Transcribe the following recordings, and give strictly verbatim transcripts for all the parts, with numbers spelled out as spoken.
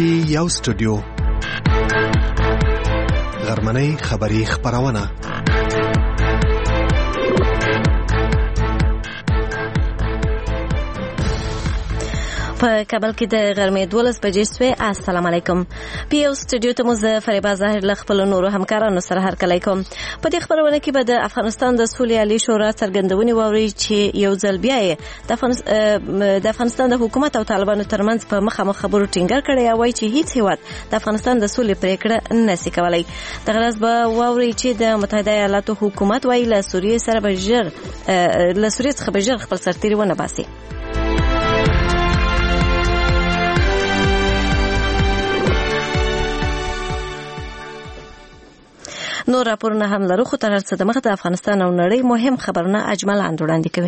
ټي یو سټوډیو غرمنۍ خبری خبرونه په کابل کې د غرمې دولس بجې شوې. السلام علیکم. پی یو سټوډیو ته مو زه فریبا ظاهر له خپل نورو همکارانو سره هرکلی کوم. په دې خبرونه کې به د افغانستان د سولې عالی شورا څرګندونې واورئ چې یو ځل بیا یې د افغانستان د حکومت او طالبانو ترمنځ په مخامخ خبرو ټینګار کړی او وایي چې هیڅ هیواد د افغانستان د سولې پریکړه نشي کولی. دغه راز به واورئ چې د متحده ایالاتو حکومت وایي له سوریې سره به ژر له سوریې څخه به ژر خپل سرتیري ونه باسي. نور راپورونه هم لرو، خو تر هر څه دمخه د افغانستان او نړۍ مهم خبرونه اجمل اند وړاندې کوي.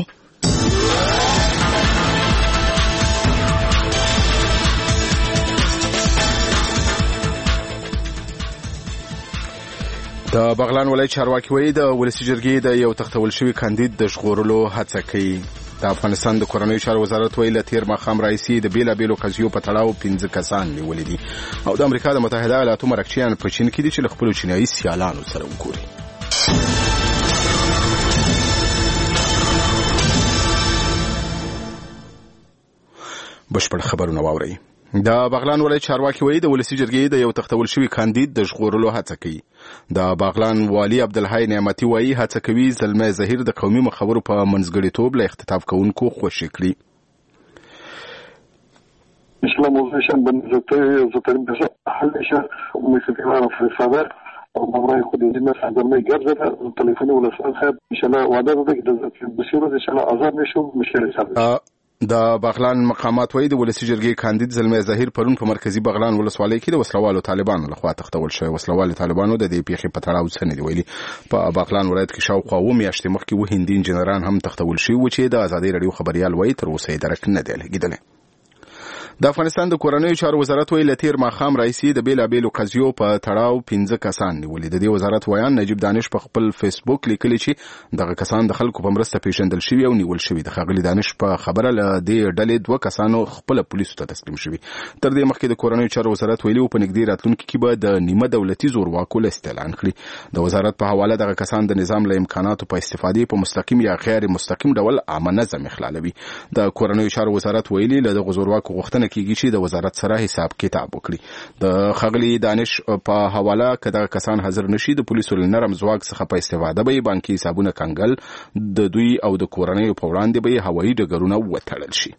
د بغلان ولایت چارواکي وایي د ولسي جرګې د یو تختول شوي کاندید د ژغورلو هڅه کوي. د افغانستان د کورنیو چارو وزارت ویل تیر ماښام راځي د بیلابیلو قضیو په تړاو پنځه کسان نیولي دي او د امریکا د متحده ایالاتو مرکچیان په چین کې دي چې له خپلو چینایي سیالانو سره وګوري. بشپړ خبرونه واورئ. د بغلان ولایت چارواکي وایي د ولسي جرګې د یو تختول شوي کاندید د ژغورلو هڅه کوي. د بغلان والي عبدالحی نعمتي وایي هڅه کوي زلمی زهیر د قومي مخورو په منځګړیتوب له اختطاف کوونکو خوشي کړي. مثل موضوعشان بالنسبة حلشة ومثل في الصدر ومبرأي خود الناس عندما يجرد التليفون ولا سؤال خاب إن شاء الله وعدد ذلك بسيرة إن شاء الله أزار نشوف مش لسه. د بغلان مقامات وایي د ولسي جرګې کاندید زلمی زهیر پرون په مرکزی بغلان ولسوالۍ کې د وسلوالو طالبانو لخوا تختول شوی. وسلوال طالبانو د دې پیښې په تړاو څه نه دی ویلي. په بغلان ولایت کې شاوخوا اوه میاشتې مخکې اوه هندي انجینران هم تختول شوي وو چې د ازادۍ راډیو خبریال وایي تر اوسه یې درک نه دی لګېدلی. د افغانستان د کورنیو چارو وزارت ویل تیر ماښام راځي د بیلابیلو قضیو په تړاو پنځه کسان نیولي. د دې وزارت ویان نجیب دانش په خپل فیسبوک لیکلي چې دغه کسان د خلکو په مرسته پیژندل شوي او نیول شوي. د ښاغلي دانش په خبره له دې ډلې دوه کسانو خپل پولیسو ته تسلیم شوي. تر دې مخکې د کورنیو چارو وزارت ویلي په نږدې راتلونکي کې به د نیمه دولتي زورواکو لیست اعلان کړي. د وزارت په حواله دغه کسان د نظام له امکاناتو په استفادې په مستقیم یا غیر مستقیم ډول عامه نظم اخلالوي. د کورنیو چارو وزارت ویلي له دغه زورواکو غوښتنه کیږي چې د وزارت سره حساب کتاب وکړي. د خغلی دانش په حواله کده کسان حاضر نشي د پولیسو لنرم ځواک څخه په استفاده به بانکي حسابونه کنګل د دوی او د کورنیو په وړاندې به هوایي ډګرونه وتړل شي.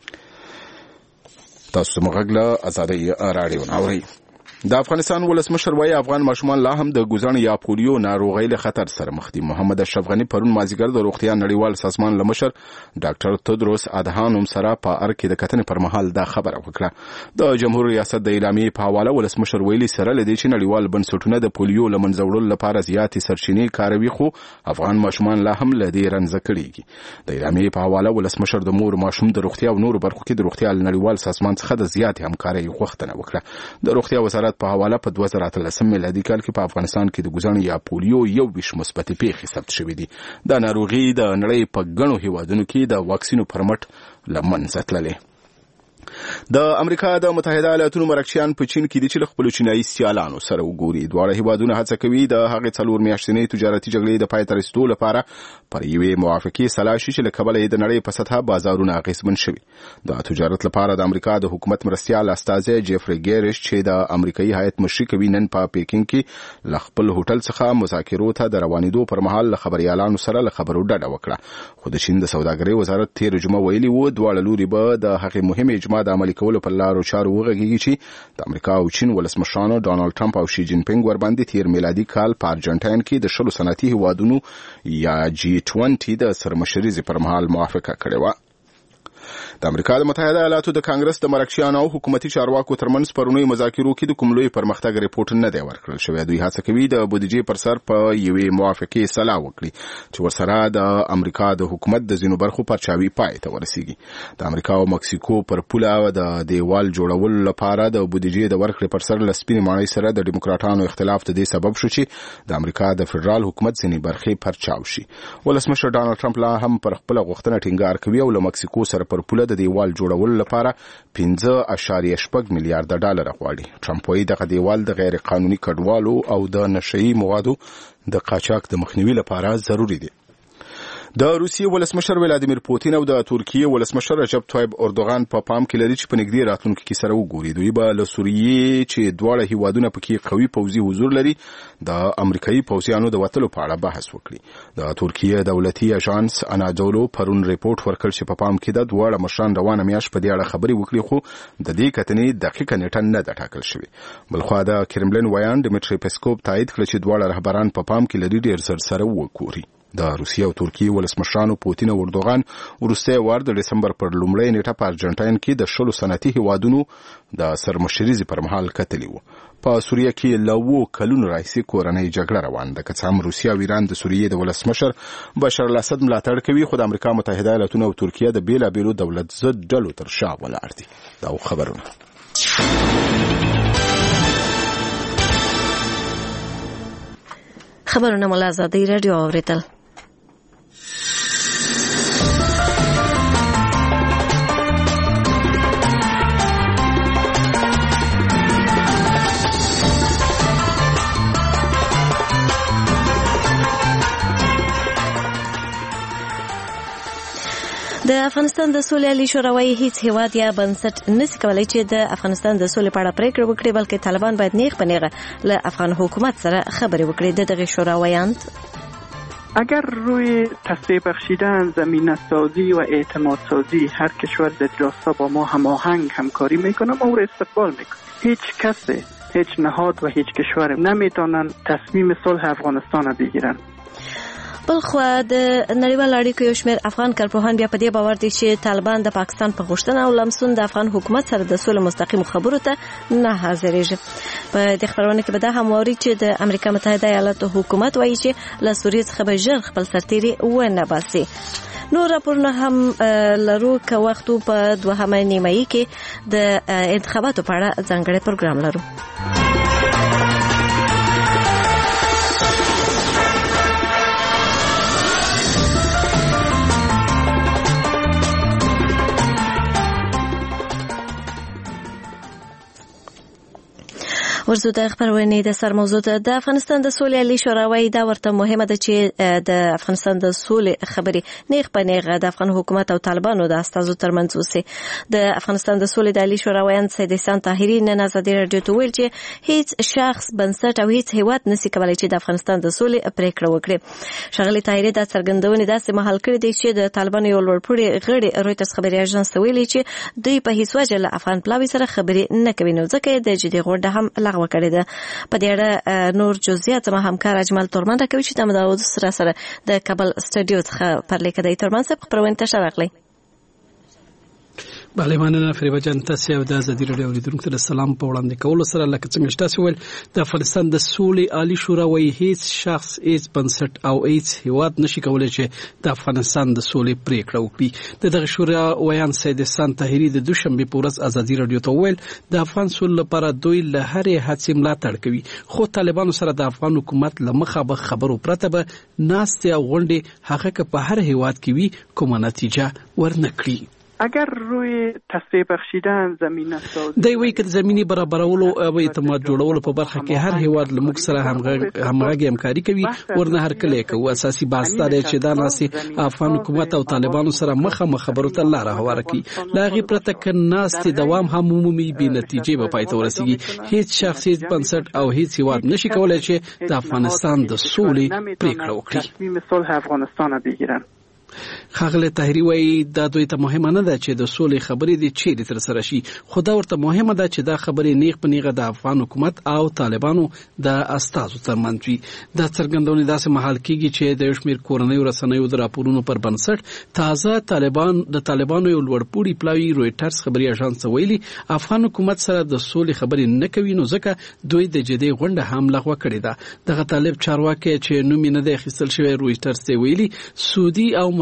تاسو مغله ازادي راډیو ناوړي. د افغانستان ولسمشر وایي افغان ماشومان لا هم د ګوزن یا پولیو ناروغۍ له خطر سره مخ دي. محمد اشرف غنی پرون مازیګر د روغتیا نړیوال سازمان له مشر ډاکټر تدروس ادهانوم سره په ار کې د کتنې پر مهال دا خبره وکړه. د جمهور ریاست د اعلامیې په حواله ولسمشر ویلي سره لدی چې نړیوال بنسټونه د پولیو له منځه وړلو لپاره زیاتې سرچینې کاروي خو افغان ماشومان لا هم لدی رنځ کړيږي. د اعلامیې په حواله ولسمشر د مور ماشوم د روغتیا او نور برخو کې د روغتیا نړیوال سازمان څخه د زیاتې همکارۍ غوښتنه وکړه. د روغتیا وزارت په حواله په دوه زره اتلسم میلادي کال کې په افغانستان کې د ګوزن یا پولیو یو ویش مثبت پیښې ثبت شوې دي. د ناروغي د نړۍ په ګڼو هیوادونو کې د واکسینو پر مټ لمنځه تللې. د امریکا د متحده ایالاتو مرکچیان په چین کې دي چې له خپلو چینایي سیالانو سره وګوري. دواړه هیوادونه هڅه کوي د هغې څلور میاشتنۍ تجارتي جګړې د پای ته رسېدو لپاره پر یوې موافقې سلا شي چې له کبله یې د نړۍ په سطحه بازارونه اغېزمن شوي. د تجارت لپاره د امریکا د حکومت مرستیال استازی جیفري ګیرش چې د امریکایي هیئت مشري کوي نن په پیکینګ کې له خپل هوټل څخه مذاکرو ته د روانېدو پر مهال له خبريالانو سره له خبرو ډډه وکړه. خو د چین د سوداګرۍ وزارت تیر جمعه ویلي و دواړه لوري به د هغې مهمې اجماع د عملي کولو په لارو چارو وغږیږي چې د امریکا او چین ولسمشرانو ډانلډ ټرمپ او شي جین پینګ ورباندې تیر میلادي کال په ارجنټاین کې د شلو صنعتي هیوادونو یا جی ټوینټي د سرمشرۍ پر مهال موافقه کړې وه. د امریکا د متحده ایالاتو د کانګرس د مرکچیانو او حکومتي چارواکو ترمنځ پرونی مذاکرو کې د کوم لوی پرمختګ ریپورت نه دی ورکړل شوی. دوی هڅه کوي د بودیجې پر سر په یوې موافقې سلا وکړي چې ورسره د امریکا د حکومت د ځینو برخو پرچاوي پای ته ورسیږي. د امریکا او مکسیکو پر پوله د دیوال جوړولو لپاره د بودیجې د ورکړې پر سر لسپینې ماڼۍ سره د ډیموکراټانو اختلاف ته د سبب شو چې د امریکا د فدرال حکومت ځینې برخې پرچاو شي. ولسمشر ډانلډ ټرمپ لا هم پر خپل غوښتنه ټینګار کوي او له مکسیکو سره پر پوله پوله د دیوال جوړولو لپاره پنځه اشاریه شپږ میلیارډ ډالر غواړي. ټرمپ وایي دغه دیوال د غیر قانوني کډوالو او د نشئی موادو د قاچاق د مخنیوي لپاره ضروری دی. د روسیې ولسمشر ولادیمیر پوتین او د ترکیې ولسمشر رجب طیب اردوغان په پام کې لري چې په نږدې راتلونکي کې سره وګوري. دوی به له سوریې چې دواړه هیوادونه پکې قوي پوځي حضور لري د امریکایي پوځیانو د وتلو په اړه بحث وکړي. د ترکیې دولتي اژانس انادولو پرون ریپورت ورکړ چې په پام کې د دواړه مشران روانه میاشت په دې اړه خبرې وکړي، خو د دې کتنې دقیقه نیټه نه ده ټاکل شوې. بلخوا د کرملین ویان ډیمیټری پیسکوف تایید کړ چې دواړه رهبران په پام کې لري ډېر زر سره وګوري. د روسیې او ترکیې ولسمشرانو پوتین او اردوغان وروستی وار د ډسمبر پر لومړۍ نیټه په ارجنټاین کې د شلو صنعتي هیوادونو د سرمشریزې پر مهال کتلي وو. په سوریه کې له اوو کلونو راهیسې کورنۍ جګړه روانه ده. که څه هم روسیه او ایران د سوریې د ولسمشر بشار الاسد ملاتړ کوي، خو د امریکا متحده ایالاتونو او ترکیه د بیلابیلو دولت ضد ډلو تر شا ولاړ دي. دا خبرونه خبرونه مو له ازادۍ راډیو اورېدل. د افغانستان د سولې عالی شورا وايي هیڅ هیواد یا بنسټ نشي کولای چې د افغانستان د سولې په اړه پریکړه وکړي، بلکې طالبان باید نیغ په نیغه له افغان حکومت سره خبرې وکړي. د دغه شورا ویاند اگر روی تصفیه بخشیدن، زمینه سازی و اعتماد سازی هر کشور در راستا با ما هماهنگ همکاری میکنه، ما او را استقبال میکنیم. هیچ کسی، هیچ نهاد و هیچ کشور نمیتونن تصمیم صلح افغانستان را بگیرن. بلخوا د نړیوال اړیکو یو شمېر افغان کارپوهان بیا په دې باور دي چې طالبان د پاکستان په غوښتنه او لمسون د افغان حکومت سره د سولې مستقیم خبرو ته نه حاضرېږي. په دې خبرونه کې به دا هم واوري چې د امریکا متحده ایالاتو حکومت وایي چې له سوریې څخه به ژر خپل سرتیري ونه باسي. نور راپورونه هم لرو که وختو په دوهمه نیمایي کې د انتخاباتو په اړه ځانګړی پروګرام لرو. ورزو د خبرونې د سر موضوع د افغانستان د سولې عالی شورا وايي دا ورته مهمه ده چې د افغانستان د سولې خبرې نیغ په نیغه د افغان حکومت او طالبانو د استازو ترمنځ وسي. د افغانستان د سولې د عالی شورا ویان سید احسان طاهري نن ازادي رادیو ته ویل چې هیڅ شخص بنسټ او هیڅ هیواد نشي کولای چې د افغانستان د سولې پریکړه وکړي. شغلي طاهري د څرګندونې داسې محل کړی دی چې د طالبانو یو لوړپوړي غړي رویټرز خبري اژانس ته ویلي چې دوی په هیڅ وجه له افغان پلاوي سره خبرې نه کوي، نو ځکه د جدي غونډه هم لغوه کړې ده. په دې اړه نور جزئیات زما همکار اجمل تورمن راکوي چې د مداود سره سره د کابل سټډیو څخه پر لیکه دی. تورمن صاحب خبرونه ته راغلی. بله مننه فریبا جان، تاسو یو د ازادي رادیو اوریدونکو ته سلام په وړاندې کولو سره لکه څنګه چې تاسو ویل د افغانستان د سولې عالی شورا وايي هیڅ شخص، هیڅ بنسټ او هیڅ هیواد نشي کولای چې د افغانستان د سولې پریکړه وکړي. د دغه شورا ویان سید احسان طاهري د دوشنبه په ورځ ازادي رادیو ته ویل د افغان سولې لپاره دوی له هرې هڅې ملاتړ کوي، خو طالبانو سره د افغان حکومت له مخه به خبرو پرته به ناستې او غونډې هغه که په هر هیواد کې وي کومه نتیجه ورنکړي. اگر روی تصفیه بخشیدن، زمینه سازی دی وی که زمینی برابرولو او اعتماد جوړولو په برخه کې هر هیواد له موږ سره همغږي همکاري کوي، ورنه هر کله کوي. اساسي بحث دا دی چې دا ناسي افغان حکومت او طالبانو سره مخه خبرو ته لار هواره کوي. لا غي پرته ک ناستې دوام هم عمومي بې نتیجې به پای ته ورسیږي. هیڅ شخصي بنسټ او هیڅ هیواد نشي کولای چې د افغانستان د سولې پریکړه وکړي. تصمیم صلح افغانستان بگیرن. خغله طاهري وایي دا دوی ته مهمه نه ده چې د سولې خبرې دي چیرې تر سره شي، خو دا ورته مهمه ده چې دا خبرې نیغ په نیغه د افغان حکومت او طالبانو د استازو ترمنځ وي. دا څرګندونې داسې مهال کېږي چې د یو شمېر کورنیو رسنیو د راپورونو پر بنسټ تازه طالبان د طالبانو یو لوړپوړي پلاوي رویټرز خبري اژانس ویلي افغان حکومت سره د سولې خبرې نه کوي، نو ځکه دوی د جدي غونډه هم لغوه کړې ده. دغه طالب چارواکي چې نوم یې نه دی اخیستل شوی رویټرز ته ویلي سعودي او متحده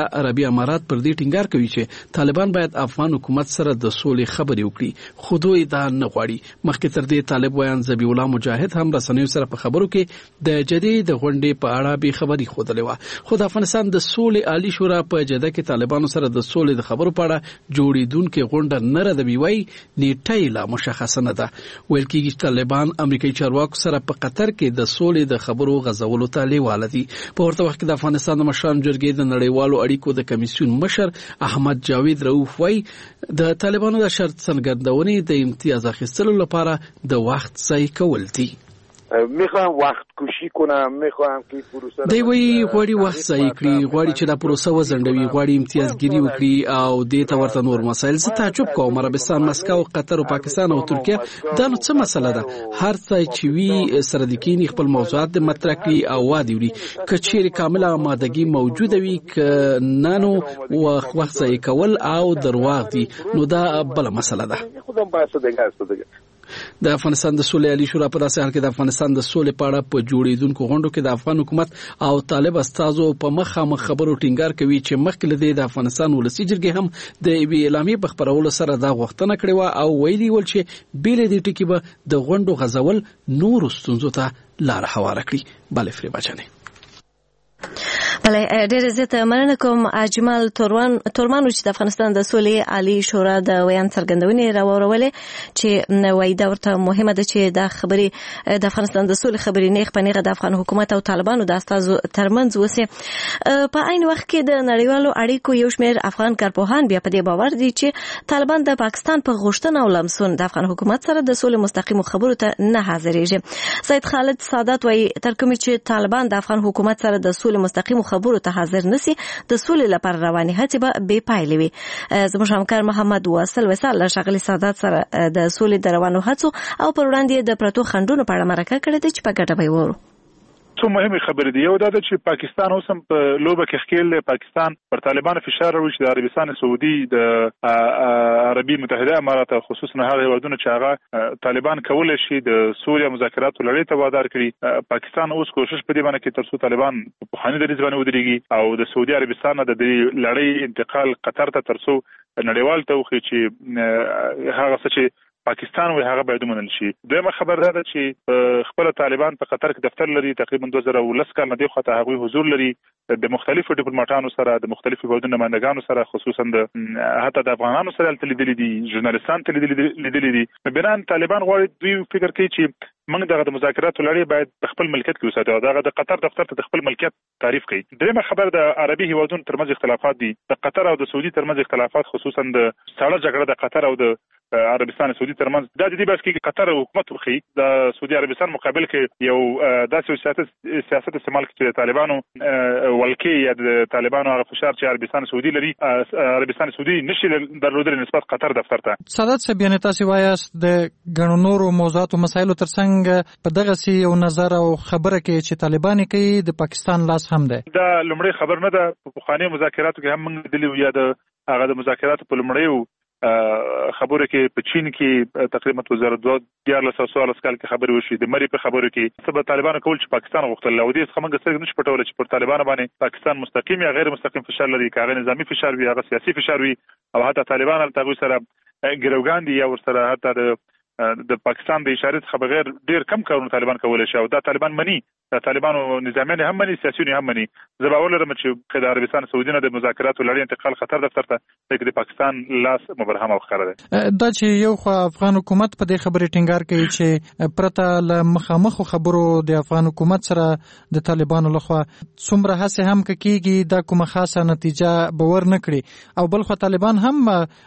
عربي امارات پر دې ټینګار کوي چې طالبان باید افغان حکومت سره د سولې خبرې وکړي، خو دوی دا نه غواړي. مخکې تر دې طالب ویان ذبیح الله مجاهد هم رسنیو سره په خبرو کې د جدید غونډې په اړه به خبري خوده لوا. خو د افغانستان د سولې عالی شورا په جده کې طالبانو سره د سولې د خبرو په اړه جوړیدونکو غونډه نه ردوي، وای نیټه لا مشخصه نه ده. ویل کېږي چې طالبان امریکایي چارواکو سره په قطر کې د سولې د خبرو غزولو ته لیواله دي. په ورته وخت کې د افغانستان د مشرانو جرګې د نړیوالو اړیکو د کمیسیون مشر احمد جاوید رؤف وای د طالبانو د شرط څرګندونې د امتیاز اخیستلو لپاره د وخت ضایع کول دي. میخوام وقت کشی کنم، میخوام که پروسه دی وی غواړي وخت ضایع کړي، غواړي چې دا پروسه وزندوي، غواړي امتیازګیری وکړي او دې ته ورته نور مسایل. زه تعجب کوم عربستان، مسکو، قطر او پاکستان او ترکیه دا نو څه مسله ده؟ هر ځای چې وی سره د کینی خپل موضوعات د مطرح کړي او وادي وړي. کچېر کامله آمادګي موجوده وي ک نانو وخت ضایع کول او درواغ دي، نو دا بل مسله ده. خودم بحث دیگه است دیگه. د افغانستان د سولې عالی شورا په داسې حال کې د افغانستان د سولې په اړه په جوړیدونکو غونډو کې د افغان حکومت او طالب استازو په مخامخ خبرو ټینګار کوي چې مخکې له دې د افغانستان ولسي جرګې هم د یوې اعلامیې په خپرولو سره دا غوښتنه کړې وه او ویلي ول چې بې له دې ټکي به د غونډو غځول نورو ستونزو ته لاره هواره کړي. بله فریبا جانې. بله ډېر زیاته مننه کوم اجمل تورمان تورمان چې د افغانستان د سولې عالی شورا د ویان څرګندونې راوړولې چې وایي دا ورته مهمه ده چې د خبرې د افغانستان د سولې خبرې نیغ په نیغه د افغان حکومت او طالبانو د استازو ترمنځ وسي. په عین وخت کې د نړیوالو اړیکو یو شمېر افغان کارپوهان بیا په دې باور دي چې طالبان د پاکستان په غوښتنه او لمسون د افغان حکومت سره د سولې مستقیمو خبرو ته نه حاضرېږي. سید خالد سادات وایي تر کومه چې طالبان د افغان حکومت سره د سولې مستقیمو خبرو ته حاضر نسی د سولې لپاره رواني هڅې به بې پایلې وي. زموږ همکار محمد واصل وصال له ښاغلي سادات سره د سولې د روانو هڅو او پر وړاندې د پرتو خنډونو په اړه مرکه کړې ده چې په ګډه به وورو. څو مهمه خبرې دي. یو دا ده چې پاکستان اوس هم په لوبه کې ښکیل پاکستان پر طالبانو فشار راوړي چې د عربستان سعودي د عربي متحده امارات خصوصا هغه هیوادونه چې هغه طالبان کولای شي د سوریه مذاکراتو لړۍ ته وادار کړي. پاکستان اوس کوشش په دې باندې کوي ترڅو طالبان په پخواني دریځ باندې ودرېږي او د سعودي عربستان د دې لړۍ انتقال قطر ته ترڅو نړیوال ته وخی چې هغه څه چې پاکستان وی هغه باید ومنل شي. دویمه خبر ده چې خپل طالبان په قطر کې دفتر لري، تقریبا دوه زره او لس کال نه دی خو ته هغه حضور لري د مختلفو ډیپلوماټانو سره، د مختلفو هیوادونو نمائندګانو سره، خصوصا د حتی د افغانانو سره لیدلي دي، ژورنالیستان ته لیدلي دي. بنان طالبان غواړي دوی فکر کوي چې موږ دغه د مذاکراتو لړۍ باید د خپل ملکیت کې وساتو او دغه د قطر دفتر ته د خپل ملکیت تعریف کړي. دریمه خبر د عربي هیوادونو ترمنځ اختلافات دي، د قطر او د سعودي ترمنځ اختلافات، خصوصا د ساړه جګړه د قطر او د عربستان سعودي ترمنځ. دا د دې بس کې قطر حکومت ورخي د سعودي عربستان مقابل کې یو داسې سیاست سیاست استعمال کوي چې طالبانو ولکې یا د طالبانو هغه فشار چې عربستان سعودي لري عربستان سعودي نشي درلودل نسبت قطر دفتر ته. سادات صاحب یعنی تاسو وایاست د غنو نورو موضوعات او مسایلو ترڅنګ په دغه سی یو نظر او خبره کې چې طالبان کوي د پاکستان لاس هم ده. دا لومړی خبر نه ده. په خواني مذاکراتو کې هم موږ دلی یا د هغه د مذاکراتو په لومړیو خبره کې په چین کې تقریبا دوه زره دوه دیارلس کال کې خبرې وشي د مری په خبره کې سبا طالبان کول چې پاکستان غوښتل او دې څخه موږ څنګه نش پټول چې پر طالبان باندې پاکستان مستقیم یا غیر مستقیم فشار لري، کاغه نظامی فشار وي، هغه سیاسي فشار وي او حتی طالبان هم تاسو سره ګروګان دي یا ور سره حتی د د پاکستان د اشاره څخه بغیر ډیر کم کارونه طالبان کولای شي او دا طالبان مني، دا طالبانو نظامیان هم مني، سیاسيون هم مني. زباول لرم چې د عربستان سعودي نه د مذاکراتو لړۍ انتقال خطر دفتر ته د پاکستان لاس مبرهم او خره ده. دا چې یو خو افغان حکومت په دې خبرې ټینګار کوي چې پرته ل مخامخ خبرو د افغان حکومت سره د طالبانو لخوا څومره هڅه هم کیږي دا کومه خاصه نتیجه باور نه کړي او بل خو طالبان هم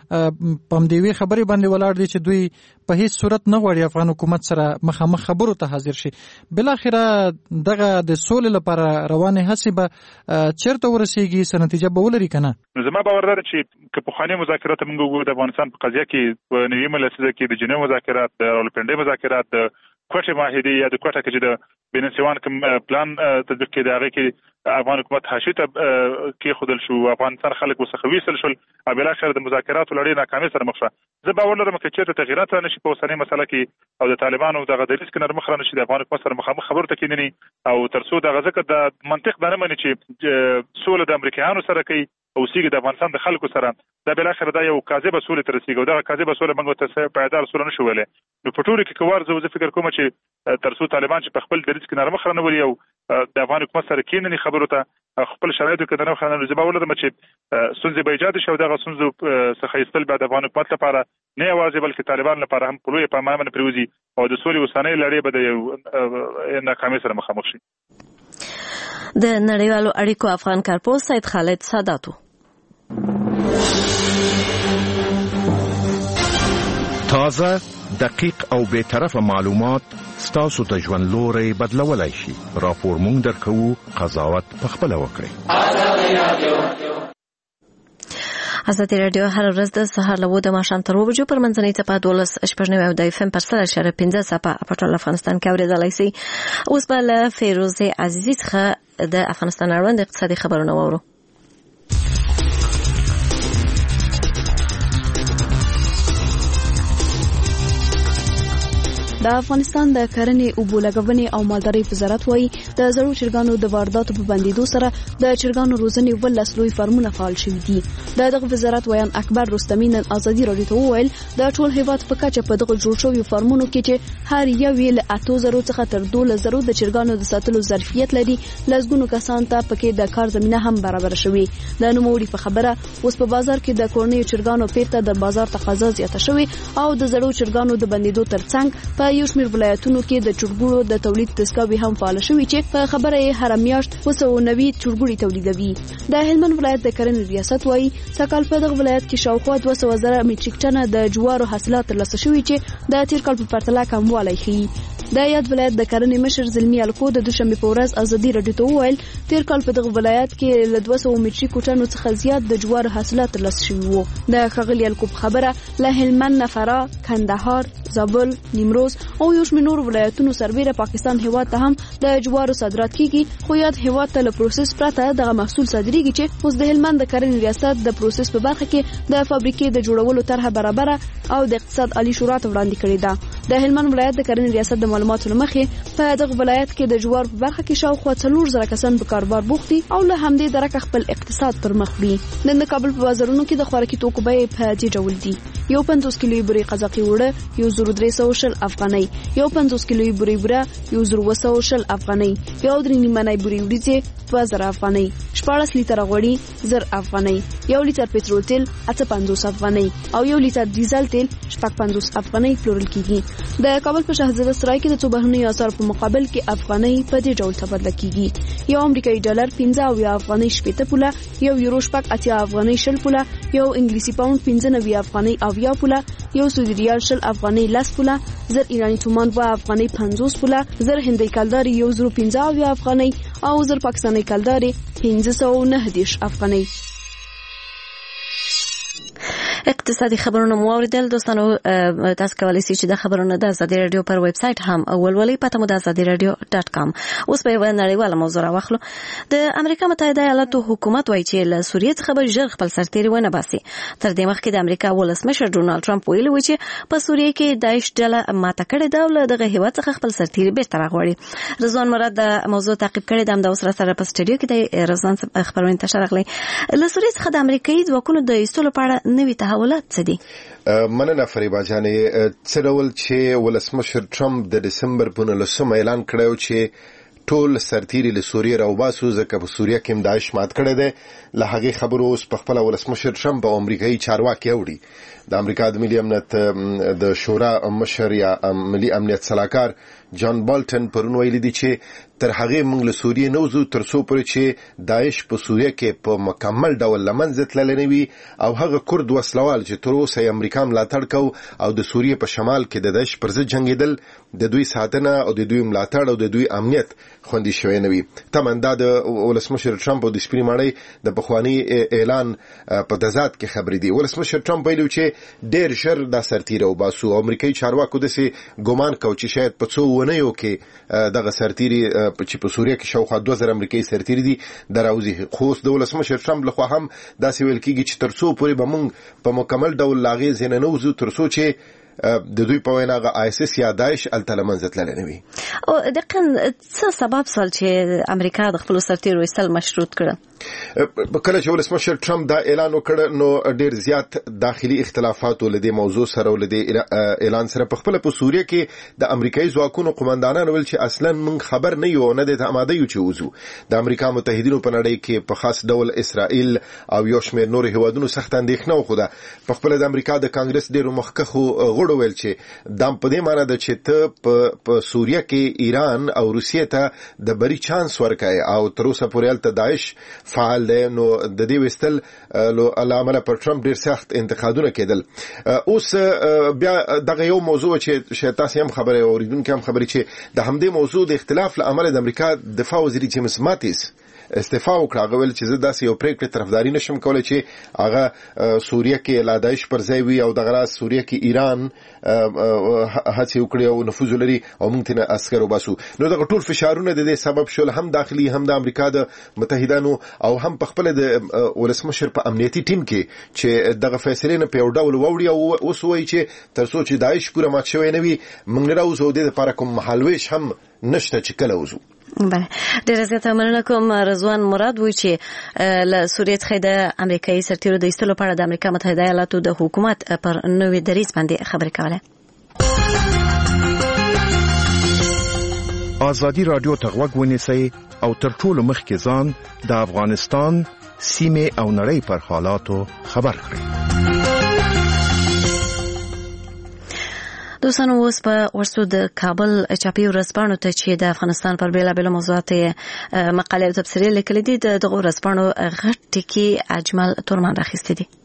په دې خبرې باندې ولاړ دي چې دوی په هیڅ صورت نه غواړي افغان حکومت سره مخامخ خبرو ته حاضر شي. بل اخره دغه د سولې لپاره روانه هڅې به چیرته ورسیږي، څه نتیجه به ولري کنه؟ زما باور ده چې که په خواني مذاکرات موږ وګورو د افغانستان په قضیه کې په نیمه لسیزه کې د جنیو مذاکرات، د راولپنډي مذاکرات، د کوټه معاهده یا د کوټه کې د بینسوان کوم پلان تطبیق کړي، هغه کې افغان حکومت حاشیه ته کې خودل شو، افغانستان خلک وسخه ویسل شول، او بل اخر د مذاکراتو لړۍ ناکامۍ سره مخ شوه. زه باور لرم چې چېرته تغیرات رانشي په اوسنۍ مسله کې او د طالبانو دغه دریځ کې نرمخ رانشي، د افغان حکومت سره مخامخ خبرو ته کېنني او تر څو دغه ځکه د منطق دا نه مني چې سوله د امریکایانو سره کوي او سیګ د افغانستان د خلکو سره، دا بل اخر دا یو کاذبه سوله تر رسیدو، دا کاذبه سوله موږ ته پایدار سوله نشو ویلې. نو په ټولو کې کوار زه فکر کوم چې تر څو طالبان چې په خپل دریځ کې نرمخ رانولي او د افغان حکومت سره کېنني خبرو ته خپل شرایطو کې نرمخ رانولي، زه باور لرم چې ستونزې به ایجاد شي او دغه ستونزو څخه ایستل به د افغان حکومت لپاره نه یوازې بلکې طالبان لپاره هم په لویه پیمانه باندې پرېوځي او د سولې اوسنۍ لړۍ به د یو ناکامۍ سره مخامخ شي. د نړیوالو اړیکو افغان کارپوه سید خالد ساداتو: تازه، دقیق او بے طرفه معلومات ستاسو ته ژوند لوري بدلولای شي. راپور مونږ درکوو، قضاوت پخپله وکړئ. ازادي راډیو هر ورځ د سهار له اووه د ماښام تر اووه بجو پر منځنۍ څپه دولس شپږ نوي او د اف ام پر سل اشاره پنځه څپه په ټول افغانستان کې اورېدلای شئ. اوس به له فیروزې عزیزي څخه د افغانستان اړوند اقتصادي خبرونه واورو. د افغانستان د کرنې، اوبو لګونې او مالدارۍ وزارت وايي د زړو چرګانو د وارداتو په بندیدو سره د چرګانو روزنې ولس لوی فارمونه فعال شوي دي. د دغه وزارت ویان اکبر رستمي نن ازادي راډیو ته وویل د ټول هیواد په کچه په دغه جوړ شویو فارمونو کې چې هر یو یې له اتو زرو څخه تر دولس زرو د چرګانو د ساتلو ظرفیت لري، لسګونو کسان ته پکې د کار زمینه هم برابر شوې. د نوموړي په خبره اوس په بازار کې د کورنیو چرګانو پیرته د بازار تقاضا زیاته شوې او د زړو چرګانو د بندیدو ترڅنګ په یو شمېر ولایتونو کې د چرګوړو د تولید دستګاوې هم فعال شوې چې په خبره یې هر میاشت اووه سوه نوي چرګوړي تولیدوي. د هلمند ولایت د کرنې ریاست وايي سږکال په دغه ولایت کې شاوخوا دوه سوه زره میټریک ټنه د جوارو حاصلات ترلاسه شوي چې د تیر کال په پرتله کموالی ښیي. د یاد ولایت د کرنې مشر زلمی الکو د دوشنبه په ورځ ازادي راډیو ته وویل تیر کال په دغه ولایت کې له دوه سوه میټریک ټنو څخه زیات د جوارو حاصلات ترلاسه شوي وو. د ښاغلي الکو په خبره له هلمند نه فراه، کندهار، زابل، نیمروز او یو شمېر نور ولایتونو سربېره پاکستان هیواد ته هم د جوارو صادرات کیږي، خو یاد هیواد ته له پروسس پرته دغه محصول صادریږي چې اوس د هلمند د کرنې ریاست د پروسس په برخه کې د فابریکې د جوړولو طرحه برابره او د اقتصاد عالی شورا ته وړاندې کړې ده. د هلمند ولایت د کرنې ریاست د معلوماتو له مخې په دغه ولایت کې د جوار په برخه کې شاوخوا څلور زره کسان په کاروبار بوخت دي او له همدې درکه خپل اقتصاد پر مخ وړي. نن د کابل په بازارونو کې د خوراکي توکو بیې په دې ډول دي: یو پنځوس کیلوي بورې قزاقي وړه یو زر درې سوه شل افغانۍ، یو پنځوس کیلوي بورې بوره یو زر اووه سوه شل افغانۍ، یو درې نیمه بورې وریځې دوه زره افغانۍ، شپاړس لیتره غوړي زر افغانۍ، یو لیتر پټرول تیل اته پنځوس افغانۍ او یو لیتر ډیزل تیل شپږ پنځوس افغانۍ پلورل کیږي. د کابل په شهزاده سرای کې د څو بهرنیو اسعارو په مقابل کې افغانۍ په دې ډول تبادله کیږي: یو امریکایي ډالر پنځه اویا افغانۍ شپېته پوله، یو یورو شپږ اتیا افغانۍ شل پوله، یو انګلیسي پاوند پنځه نوي افغانۍ اویا پوله، یو سعودي ریال شل افغانۍ لس پوله، زر ایرانی تومان دوه افغانۍ پنځوس پوله، زر هندۍ کلداري یو زر پنځه اویا افغانۍ او زر پاکستاني کلداري پنځه سوه نهه دېرش افغانۍ. اقتصادي خبرونه مو اوریدل. دوستانو تاسو کولی شئ چې د خبرونو د ازادي رادیو پر ویب سټ هم ولولئ. پته مو د ازادي رادیو ډاټ کام. اوس به یو نړیواله موضوع راوخلو. د امریکا متحده ایالاتو حکومت وایي چې له سوریې څخه به ژر خپل سرتیري ونه باسي. تر دې مخکې د امریکا ولسمشر ډونالد ټرمپ ویلي و چې په سوریې کې داعش ډله ماته کړې ده او له دغه هیواد څخه خپل سرتیري بیرته راغواړي. رضوان مراد د موضوع تعقیب کړی دی. همدا اوس راسره په سټډیو کې دی. رضوان خبرونه ته راغلی. له سوریې څخه د امریکایي ځواکونو د ایستلو په اړه نوي تحولات څه دي؟ مننه فریبا جانې. څه ډول چې ولسمشر ټرمپ د دسمبر په نولسمه اعلان کړی چې ټول سرتیري له سوریې راوباسو ځکه په سوریه کې داعش مات کړی دی، له هغې خبرو اوس په خپله ولسمشر ټرمپ او امریکایي چارواکي اوړي. د امریکا د ملي امنیت د شورا مشر یا ملي امنیت سلاکار جان بالټن پرون ویلي دي چې تر هغې موږ له سوریې نه وځو تر څو پورې چې داعش په سوریه کې په مکمل ډول له منځه تللی نه وي او هغه کورد وسلوال چې تر اوسه یې امریکا ملاتړ کو او د سوریې په شمال کې د داعش پر ضد جنګېدل، د دوی ساتنه او د دوی ملاتړ او د دوی امنیت خوندي شوی نه وي. طبعا دا د ولسمشر ټرمپ او د سپینې ماڼۍ د پخواني اعلان په تضاد کې خبرې دي. ولسمشر ټرمپ ویلي چې ډېر ژر دا سرتیري وباسو. امریکایي چارواکو داسې ګمان کو چې شاید په څو ونیو کې دغه سرتیري چې په سوریه کې شاوخوا دوه زره امریکایي سرتیري دي دراوزي خو د ولسمشر ټرمپ لخوا هم داسې ویل کېږي چې ترڅو پورې به موږ په مکمل ډول لاغې زینه نه وځو ترڅو چې د دوی په وینا غ آی اس اس یا داعش التلمنځ تللی نه وي. او دقیقاً څه سبب سول چې امریکا د خپل سرتیرو ایستل مشروط کړه؟ کله چې ولسمشر ټرمپ دا اعلان وکړ نو ډیر زیات داخلي اختلافات ولدي موضوع سره ولدي اعلان سره په خپل په سوریه کې د امریکایي ځواکونو قومندانان ول چې اصلا موږ خبر نه یو نه د آماده یو چې وځو. د امریکا متحدینو په نړۍ کې په خاص ډول اسرائیل او یو شمېر نور هیوادونو سخت اندېښنه وخوده. په خپل د امریکا د کانګرس ډیرو مخکخو غړو ویل چې دا په دې معنی ده چې ته په سوریه کې ایران او روسیې ته د بری چانس ورکای او تر اوسه پورې الته داعش فعال دی. نو د دې وستل لو علامه پر ټرمپ ډیر سخت انتقادونه کېدل. اوس بیا دغه یو موضوع چې شتاسي هم خبره اوریدونکو هم خبري چې د همدې موضوع د اختلاف لامل د امریکا دفاع وزیر جیمز ماتیس استعفا وکړه. هغه ویل چې زه داسې یو پریکړه طرفداري نشم کولای چې هغه سوریه کې لا داعش پر ځای وي او دغه راز سوریه کې ایران هڅه وکړي او نفوذ لري او موږ ته عسكر وباسو. نو دغه ټول فشارونه د دې سبب شول هم داخلي هم د امریکا د متحدانو او هم په خپل د ولسمشر په امنیتي ټیم کې چې دغه فیصله نه په یو ډول ووري او اوس وایي چې تر څو چې داعش پوره مات شوی نه وي موږ راوځو د لپاره کوم محلويش هم نشته چې کله وځو. بله ډیره زیاته مننه کوم. رضوان مراد وایي چې له سوریې څخه د امریکایي سرتیرو د ایستلو په اړه د امریکا متحده ایالاتو د حکومت پر نوې دریځ باندې خبرې کوله. ازادي رادیو ته غوږ ونیسئ او تر ټولو مخکې ځان د افغانستان سیمې او نړۍ پر حالاتو خبر کړئ. دوستانو اوس په ورسو د کابل چاپي ورځپاڼو ته چې د افغانستان پر بیلابیلو موضوعاتو مقالې او تبصرې لیکلي دي د دغو ورځپاڼو غټ ټکي اجمل تورمان راخیستي دي.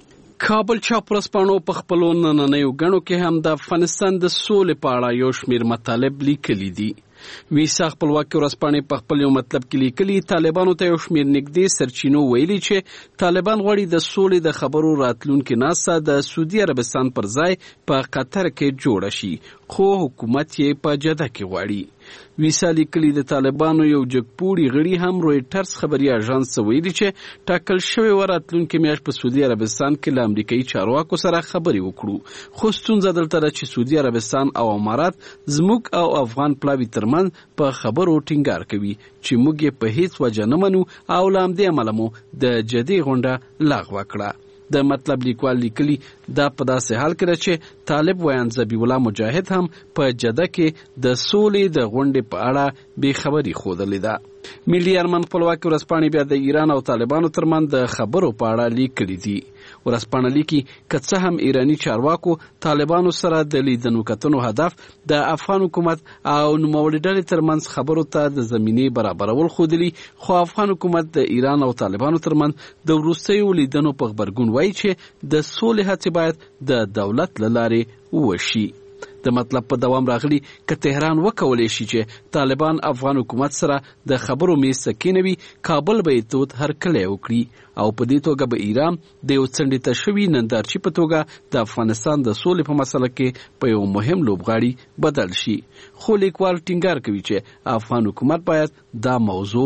کابل چاپ ورځپاڼو په خپلو نننیو ګڼو کې هم د افغانستان د سولې په اړه یو شمېر مطالب لیکلي دي. ویسا خپلواکي ورځپاڼې په خپل یو مطلب کې لیکلي طالبانو ته یو شمېر نږدې سرچینو ویلي چې طالبان غواړي د سولې د خبرو راتلونکي ناسته د سعودي عربستان پر ځای په قطر کې جوړه شي خو حکومت یې په جده کې غواړي. ویسا لیکلي د طالبانو یو جګپوړي غړي هم رویټرز خبري اژانس ویلي چې ټاکل شوی وراتلونکي میاشت په سعودي عربستان کې له امریکایي چارواکو سره خبري وکړو خو ستونزه دلته ده چې سعودي عربستان او امارات زموږ او افغان پلاوي ترمنځ په خبرو ټینګار کوي چې موږ یې په هیڅ وجه نه منو او له همدې امله مو د جدي غونډه لغوه کړه. د مطلب لیکوال لیکلي دا په داسې حال کې چې طالب ویان ذبیح الله مجاهد هم په جده کې د سولې د غونډې په اړه بې خبري ښودلې ده. ملي ارمان خپلواکي ورځپاڼې بیا د ایران او طالبانو ترمنځ د خبرو په اړه لیکلي دي. ورځپاڼه لیکي که څه هم ایرانی چارواکو طالبانو سره د لیدنو کتنو هدف د افغان حکومت او نوموړي ډلې ترمنځ خبرو ته د زمینې برابرول ښودلي خو افغان حکومت د ایران او طالبانو ترمنځ د وروستیو لیدنو په غبرګون وایي چې د سولې هڅې باید د دولت له لارې وشي. د مطلب په دوام راغلی که تهران وکولای شي چې طالبان افغان حکومت سره د خبرو میز ته کېنوي کابل به یې تود هرکلی وکړي او په دې توګه به ایران د یو څنډې شوي نندارچي په توګه د افغانستان د سولې په مسله کې په یو مهم لوبغاړي بدل شي. خو لیکوال ټینګار کوي چې افغان حکومت باید دا موضوع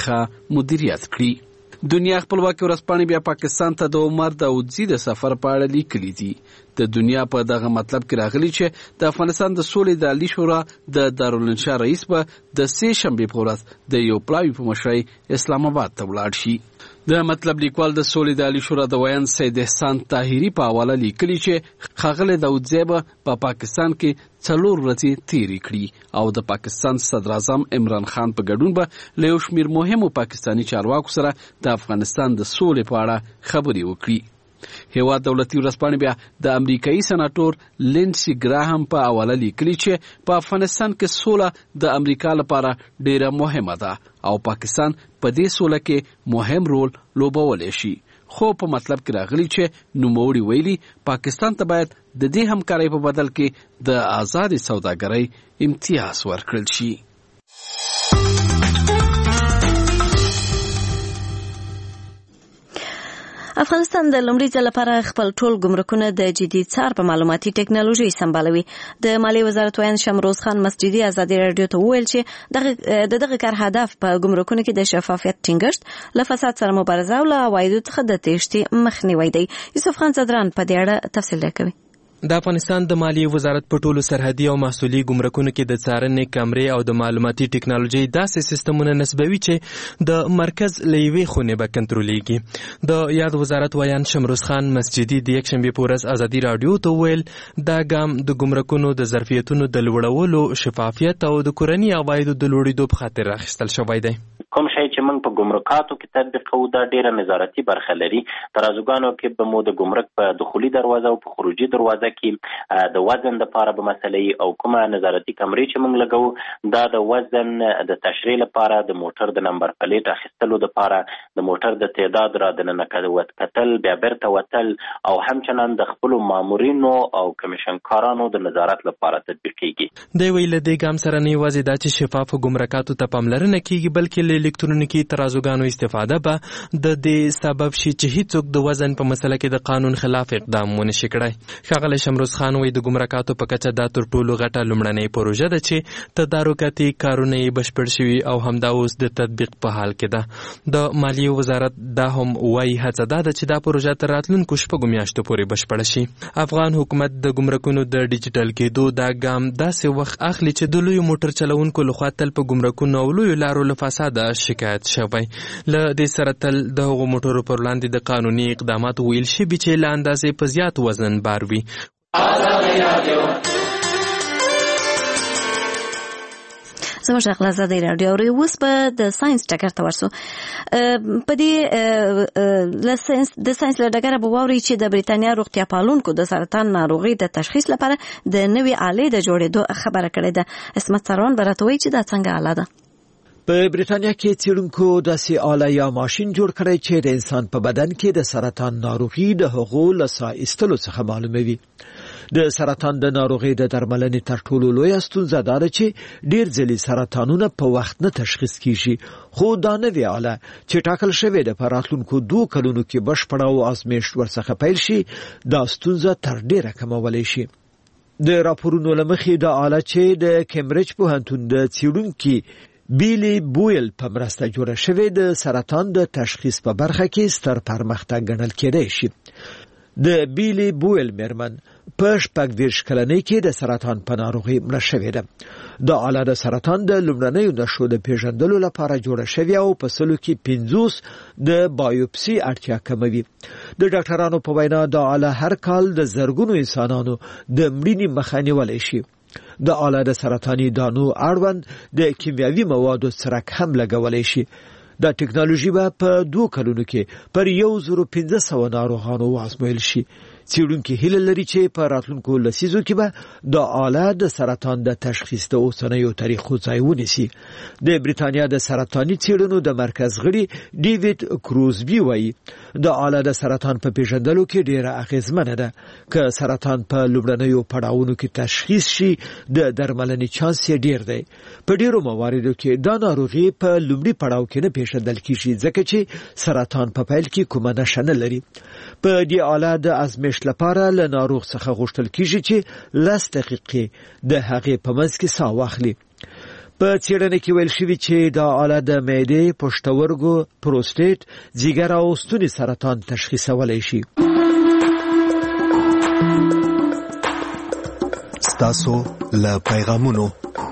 ښه مدیریت کړي. دنیا خپلواکي ورځپاڼې بیا پاکستان ته د عمر داودزي د سفر په اړه لیکلي دي. د دنیا په دغه مطلب کې راغلي چې د افغانستان د سولې د عالی شورا د دارالانشا رئیس به د سې شنبې په ورځ د یو پلاوي په مشرۍ اسلام آباد ته ولاړ شي. د مطلب لیکوال د سولې د عالی شورا د ویان سید احسان طاهری په حواله لیکلي چې ښاغلی داودزی به په پاکستان کې څلور ورځې تیرې کړي او د پاکستان صدر اعظم عمران خان په ګډون به له یو شمېر مهمو پاکستاني چارواکو سره د افغانستان د سولې په اړه خبرې وکړي. هیواد دولتي ورځپاڼې بیا د امریکایي سناتور لینسي ګراهم په حواله لیکلي چې په افغانستان کې سوله د امریکا لپاره ډیره مهمه ده او پاکستان په دې سوله کې مهم رول لوبولی شي. خو په مطلب کې راغلی چې نوموړي ویلي پاکستان ته باید د دې همکارۍ په بدل کې د آزادې سوداګرۍ امتیاز ورکړل شي. افغانستان د لومړي ځل لپاره خپل ټول ګمرکونه د جدي څار په معلوماتي ټکنالوژي سمبالوي. د مالیې وزارت ویان شمروز خان مسجدي ازادي رادیو ته وویل چې دغه د دغه کار هدف په ګمرکونو کې د شفافیت ټینګښت، له فساد سره مبارزه او له عوایدو څخه د تېښتې مخنیوی دی. یوسف خان صدران په دې اړه تفصیل راکوي. د افغانستان د مالیې وزارت په ټولو سرحدي او محصولي ګمرکونو کې د څارنې کمرې او د معلوماتي ټکنالوژي داسې سیستمونه نصبوي چې د مرکز له یوې خونې به کنټرولېږي. د یاد وزارت ویان شمروز خان مسجدي د یکشنبې په ورځ ازادي راډیو ته وویل دا ګام د ګمرکونو د ظرفیتونو د لوړولو، شفافیت او د کورني عوایدو د لوړېدو په خاطر اخیستل شوی دی. کوم شی چې موږ په ګمرکاتو کې تطبیقوو دا ډیره نظارتي برخه لري. ترازوګانو کې به مو د ګمرک په دخولي دروازه او په خروجي دروازه کې د وزن لپاره به مسلې او کومه نظارتي کمرې چې موږ لګو دا د وزن د تشریح لپاره، د موټر د نمبر پلیټ اخیستلو لپاره، د موټر د تعداد را د ننه کتل، بیا بیرته وتل او همچنان د خپلو مامورینو او کمیشنکارانو د نظارت لپاره تطبیقیږي. دی ویل د ګام سره نه یوازې دا چې شفاف ګمرکاتو ته پاملرنه کیږي بلکې له الکترونیکي ترازوګانو استفاده به د دې سبب شي چې هیڅوک د وزن په مسله کې د قانون خلاف اقدام ونه شي کړای. ښاغلی شمروز خان وایي د ګمرکاتو په کچه دا تر ټولو غټه لومړنۍ پروژه ده چې تدارکاتي کارونه یې بشپړ شوي او همدا اوس د تطبیق په حال کې ده. د مالیې وزارت دا هم وایي هڅه دا ده چې دا پروژه تر راتلونکو شپږو میاشتو پورې بشپړه شي. افغان حکومت د ګمرکونو د ډیجیټل کېدو دا ګام داسې وخت اخلي چې د لویو موټر چلوونکو لخوا تل په ګمرکونو او لویو لارو له فساده شکایت شوی. له دې سره تل د هغو موټرو پر وړاندې د قانوني اقداماتو ویل شوي چې له اندازې په زیات وزن بار وي. زموږ غلا زده رادیو اوري. اوس به د ساينس ټکر ته ورسو. په دې له ساينس د ساينس له ډګره به واوري چې د بریتانیا روغتیا پالونکو د سرطان ناروغي د تشخیص لپاره د نوې آلې د جوړېدو خبره کړې ده. اسمت سروان برته وایي چې دا څنګه آله ده. په بریتانیا کې څېړونکو داسې آله یا ماشین جوړ کړی چې د انسان په بدن کې د سرطان ناروغي د هغو له ساه ایستلو څخه معلوموي. د سرطان د ناروغۍ د درملنې تر ټولو لویه ستونزه دا ده چې ډېر ځلې سرطانونه په وخت نه تشخیص کیږي. خو دا نوې آله چې ټاکل شوې ده په راتلونکو دوه کلونو کې بشپړه او ازمېښت ورڅخه پیل شي، دا ستونزه تر ډېره کمولی شي. د راپورونو له مخې دا آله چې د کیمبرج پوهنتون د څېړونکي بیلی بویل په مرسته جوړه شوې د سرطان د تشخیص په برخه کې ستر پرمختګ ګڼل کېدای شي. د بیلی بویل میرمن په شپږ دېرش کلنۍ کې د سرطان په ناروغۍ مړه شوې ده. دا آله د سرطان د لومړنیو نښو د پیژندلو لپاره جوړه شوې او په سلو کې پنځوس د بایوپسي اړتیا کموي. د ډاکټرانو په وینا دا آله هر کال د زرګونو انسانانو د مړینې مخه نیولی شي. د آله د سرطاني دانو اړوند د کیمیاوي موادو څرک هم لګولی شي. دا ټکنالوژي به په دوه کلونو کې پر یو زرو پنځه سوه ناروغانو وازمویل شي. څېړونکي هیله لري چې په راتلونکو لسیزو کې به دا آله د سرطان د تشخیص د اوسنیو طریقو ځای ونیسي. د بریتانیا د سرطاني څېړنو د مرکز غړي ډیوډ کروزبي وایي دا آله د سرطان په پیژندلو کې ډیره اغیزمنه ده. که سرطان په لومړنیو پړاوونو کې تشخیص شي د درملنې چانس یې ډیر دی. په ډیرو مواردو کې دا ناروغي په لومړي پړاو کې نه پیژندل کیږي ځکه چې سرطان په پیل کې کومه نښه نه لري. په دې آله د ازمېښت لپاره له ناروغ څخه غوښتل کیږي چې لس دقیقې د هغې په منځ کې ساه واخلي. په څېړنه کې ویل شوي چې دا آله د معدې، پښتورګو، پروستیټ، ځیګر او ستوني سرطان تشخیصولی شي. ستاسو له پیغامونو.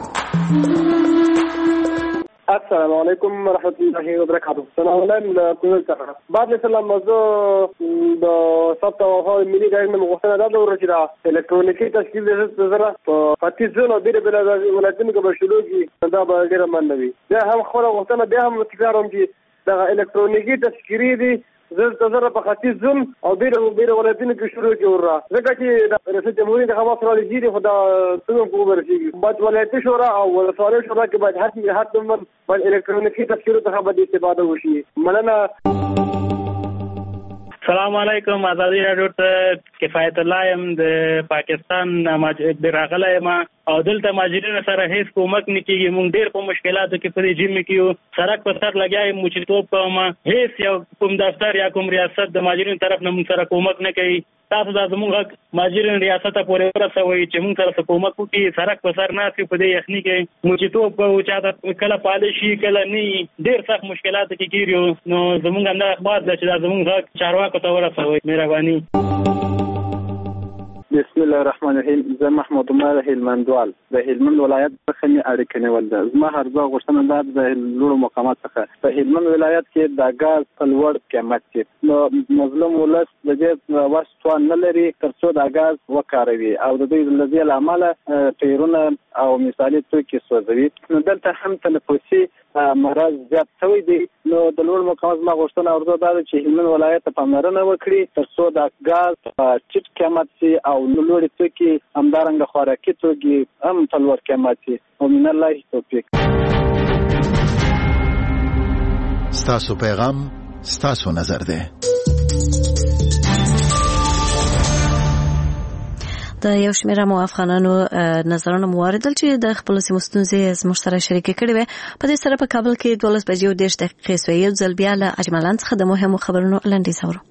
السلام علیکم ورحمۃ اللہ وبرکاتہ. سلام علیکم کوزل څخه بعد السلام مزه د ثبت او ملي ګایډ مغوښتنه دا ډول چې دا الکترونیکي تشکیل د زړه په ختیځ زونو بیره بل ولایتونو کې بشلوږي دا به ډیره منوي. دا هم خو غوښتنه بیا هم تکراروم چې دا الکترونیکي تشکیل دي زړه زړه په ختیځ زون او بیره بیره ولایتونو کې شروع کیږي. ځکه چې د ریاست جمهوریت د خواص را لګیږي خو دا څنګه کوبر شي بعد ولایت شورا او ولسوالۍ شورا کې باید هڅه هڅه من باید الکترونیکي تشکیل ته باید استفاده وشي. مننه. السلام علیکم. آزادی رادیو ته کفایت الله يم د پاکستان د راغلی یم او دلته ماجرینو سره هیڅ کومک نه کیږي. موږ ډېر په مشکلاتو کې په دې جیم کې یو سړک په سر لګیا یم چې توپ کوم هیڅ یو کوم دفتر یا کوم ریاست د ماجرینو طرف نه موږ سره کومک نه کوي. تاسو دا زموږ ماجرین ریاست پورې ورسوي چې موږ سره کومک وکړي. سړک په سر ناست په دې یخني کې موږ چې توپ کوو چاته کله پالیشي کله نه ډېر سخت مشکلات کې کیږي. نو زموږ هم دا اخبار ده چې دا زموږ چارواکو ته ورسوي. مهرباني. بسم الله الرحمن الرحیم. زه محمود عمر هلمندوال د هلمند ولایت څخه مې اړیکه نیول ده. زما هرځه غوښتنه ده د لوړو مقامات څخه په هلمند ولایت کې د غاز په لوړ قیمت کې نو مظلوم ولس د دې وس توان نه لري تر څو د غاز وکاروي او د دې لږه لامل ټیرونه او مثالي توکي سوځوي. نو دلته هم تنفسي مرض زیات شوی دی. نو د لوړ مقامات ما غوښتنه ورته ده چې هلمند ولایت ته پاملرنه وکړي تر څو د غاز په ټیټ قیمت سي او لوړ توکي همدارنګه خوراکي توکي هم په لوړ قیمت سي. ومن الله توفیق. ستاسو پیغام ستاسو نظر ده. د یو شمېر مو افغانانو نظرونه مواردل چې د خپل سیمو ستونزې زموږ سره شریکې کړې وې. په دې سره په کابل کې دولس بجې او دېرش دقیقې سوې. یو ځل بیا له اجمالان څخه د مهمو خبرونو لنډیز اورو.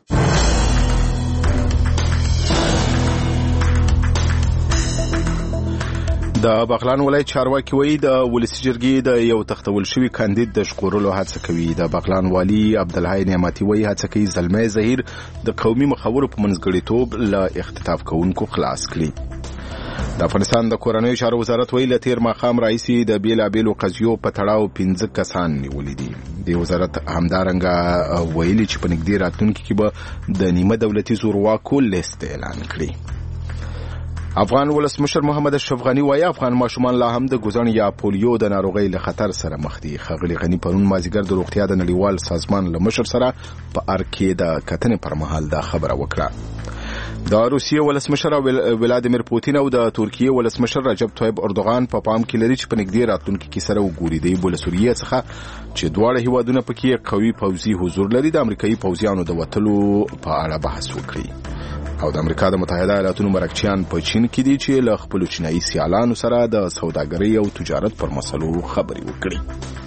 د بغلان ولایت چارواکي وایي د ولسي جرګې د یو تختول شوي کاندید د ژغورلو هڅه کوي. د بغلان والي عبدالحی نعمتي وایي هڅه کوي زلمی زهیر د قومي مخورو په منځګړیتوب له اختطاف کوونکو خلاص کړي. د افغانستان د کورنیو چارو وزارت وایي له تیر ماښام راهیسې د بېلابېلو قضیو په تړاو پنځه کسان نیولي دي. د وزارت همدارنګه ویلي چې په نږدې راتلونکي کې به د نیمه دولتي زورواکو لیست اعلان کړي. افغان ولسمشر محمد اشرف غنی وایي افغان ماشومان لا هم د ګوزن یا پولیو د ناروغۍ له خطر سره مخ دي. ښاغلي غنی پرون مازیګر د روغتیا د نړیوال سازمان له مشر سره په ار کې د کتنې پر مهال دا خبره وکړه. د روسیې ولسمشر ولادیمیر پوتین او د ترکیې ولسمشر رجب طیب اردوغان په پام کې لري چې په نږدې راتلونکي کې سره وګوري. د بل سوریې څخه چې دواړه هیوادونه پکې قوي پوځي حضور لري د امریکایي پوځیانو د وټلو په اړه بحث وکړي. او د امریکا د متحده ایالاتونو مرکچیان په چین کې دي چې له خپل چینایي سیالانو سره د سوداګرۍ او تجارت پر مسلو خبرې وکړي.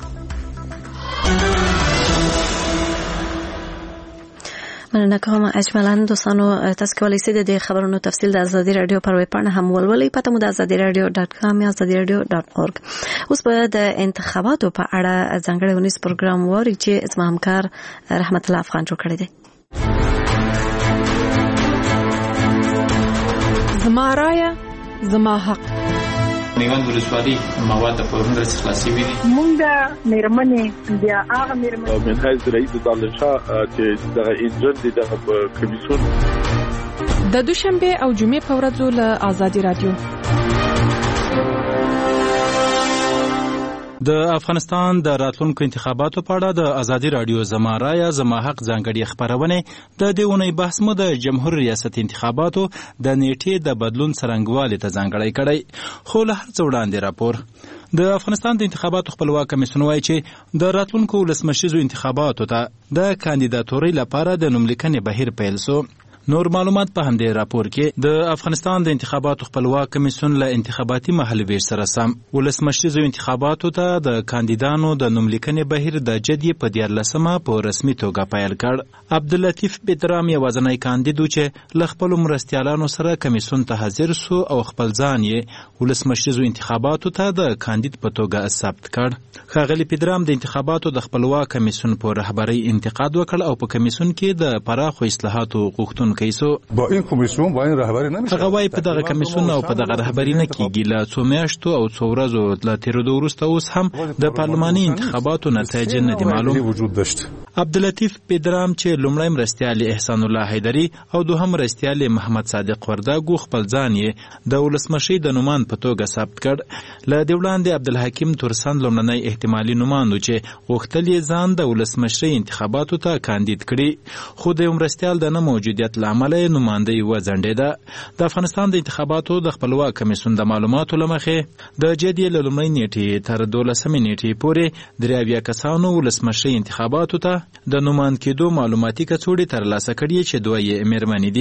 مننه کوم اجمالاً دوستانو. تاسو کولی شئ د خبرونو تفصیل د ازادي رادیو پر ویب پاڼه هم ولولئ. پته مو د ازادي رادیو ډاټ کام یا ازادي رادیو ډاټ اورګ. اوس به د انتخاباتو په اړه ځانګړی ونیس پروګرام ووري چې زما همکار رحمت الله افغان جوړ کړی دی. زما رایه زما حق. میوند ولسوالي مواد په هندره خلاصي وي. مونږ د میرمنې بیا هغه میرمنې من حیث رئیس دانشاه چې دغه انجن دي دغه کمیسیون د دوشنبه او جمعې په ورځو له ازادي رادیو. د افغانستان د راتلونکو انتخاباتو په اړه د ازادي رادیو زما رایه زما حق ځانګړي خبرونه د دې اونۍ بحث مو د جمهور ریاست انتخاباتو د نیټې د بدلون څرنګوالي ته ځانګړی کړی. خو له هر څه وړاندې راپور د افغانستان د انتخاباتو خپلواک کمیسیون وایي چې د راتلونکو ولسمشریزو انتخاباتو ته د کاندیداتورۍ لپاره د نوملیکنې بهیر پیل سو. نور معلومات په همدې راپور کې د افغانستان د انتخاباتو خپلواک کمیسیون له انتخاباتي مهالویش سره سم ولسمشریزو انتخاباتو ته د کاندیدانو د نوملیکنې بهیر د جدي په دیارلسمه په رسمي توګه پیل کړ. عبداللطیف بدرام یوازینی کاندید و چې له خپلو مرستیالانو سره کمیسیون ته حاضر سو او خپل ځان یې ولسمشریزو انتخاباتو ته د کاندید په توګه ثبت کړ. ښاغلي بدرام د انتخاباتو د خپلواک کمیسیون په رهبرۍ انتقاد وکړ او په کمیسیون کې د پراخو اصلاحاتو غوښتونکي با این کمیسیون با این رهبری نمیشه. هغه وايي په دغه کمیسیون او په دغه رهبری نه کیږي. له څو میاشتو او څو ورځو له تیرېدو وروسته اوس هم د پارلماني انتخاباتو نتایج نه دي معلوم. وجود داشت. عبداللطیف بدرام چې لومړی مرستیال احسان الله حیدری او دوهم مرستیال محمد صادق ورداګو خپل ځان یې د ولسمشي د نومان په توګه ثبت کړ. له دې وړاندې عبدالحکیم تورسن لومړنی احتمالي نومان و چې غوښتل یې ځان د ولسمشي انتخاباتو ته کاندید کړي، خو د مرستیال د نه موجودیت له امله نوماندهي وځنډېده. د افغانستان د انتخاباتو د خپلواک کمیسیون د معلوماتو له مخې د جدي له لومړۍ نیټې تر دولسمې نیټې پورې درې اویا کسانو ولسمشي انتخاباتو ته د نوماند کېدو معلوماتي کڅوړې ترلاسه کړي چې دوه یې میرمنې دي.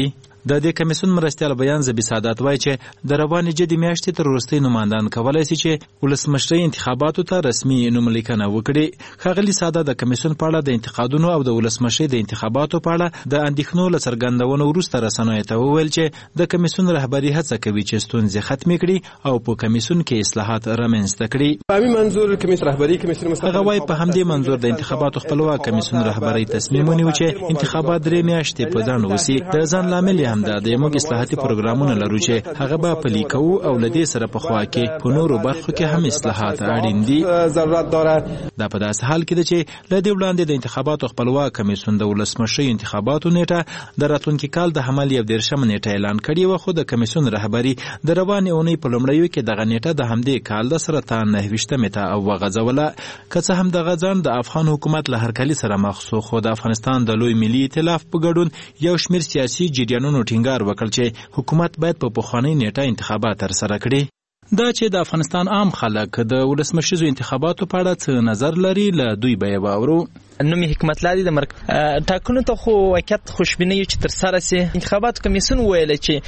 د دې کمیسیون مرستیال بیان زبی سعادت وایي چې د روانې جدي میاشتې تر وروستۍ نمایندان کولی شي چې ولسمشرۍ انتخاباتو ته رسمي نوملیکنه وکړي. ښاغلي ساده د کمیسیون په اړه د انتقادونو او د ولسمشرۍ د انتخاباتو په اړه د اندېښنو له څرګندونو وروسته رسنیو ته وویل چې د کمیسیون رهبري هڅه کوي چې ستونزې ختمې کړي او په کمیسیون کې اصلاحات رامنځته کړي. په همین منظور کمیسیون رهبري کمیسیون هغه وایي په همدې منظور د انتخاباتو خپلواک کمیسیون رهبري تصمیم ونیو چې انتخابات درې میاشتې په ځنډ وسی. د ځان لامل هم دا د موږ اصلاحاتي پروګرامونه لرو چې هغه به پلي کوو او له دې سره په خوا کې په نورو برخو کې هم اصلاحات اړین دي. ضرورت داره. دا په داسې حال کې ده چې له دې وړاندې د انتخاباتو خپلواک کمیسیون د ولسمشرۍ انتخاباتو نیټه د راتلونکي کال د حمل یو دېرشمه نیټه اعلان کړې وه، خو د کمیسیون رهبري د روانې اونۍ په لومړیو کې دغه نیټه د همدې کال د سرطان نهه ویشتمې ته وغځوله. که څه هم دغه ځنډ د افغان حکومت له هرکلي سره مخ شو، خو د افغانستان د لوی ملي ائتلاف په ګډون یو شمېر سیاسي جریانونو ټینګار وکړ چې حکومت باید په پخوانۍ نیټه انتخابات ترسره کړي. دا چې د افغانستان عام خلک د ولسمشریزو انتخاباتو په اړه څه نظر لري له دوی به یې واورو. نومي حکمت لاري د مرک ټاکنو ته خو واقعیت خوشبیني چې تر سره سي. انتخابات کمیسیون ویل چې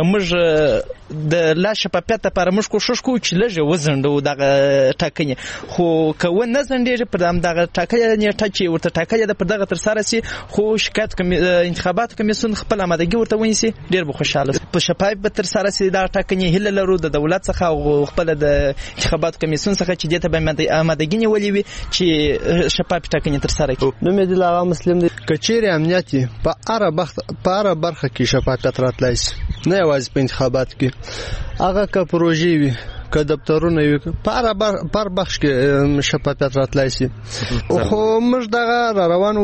موږ د لا شفافیت لپاره موږ کوشش کوو چې لږه وزندو دغه ټاکنې، خو که و نه زندېږي پر دغه ټاکنې نیټه چې ورته ټاکلې ده پر دغه تر سره سي، خو شکایت انتخابات کمیسیون خپل آمادګي ورته ونیسي، ډېر به خوشاله په شفاف به تر سره سي. دا ټاکنې هیله لرو د دولت څخه او خپل د انتخابات کمیسیون څخه چې دې ته به آمادګي نیولې وي چې شفاف ټاکنې تر سره کړي. نو مې د لاغه مسلم دی کچېرې امنیت په هر په هر برخه کې شفافیت راتلای شي، نه یوازې په انتخابات کې. هغه که پروژې وي که دفترونه وي په هر بخش کې شفافیت راتلای شي. خو موږ دغه را روانو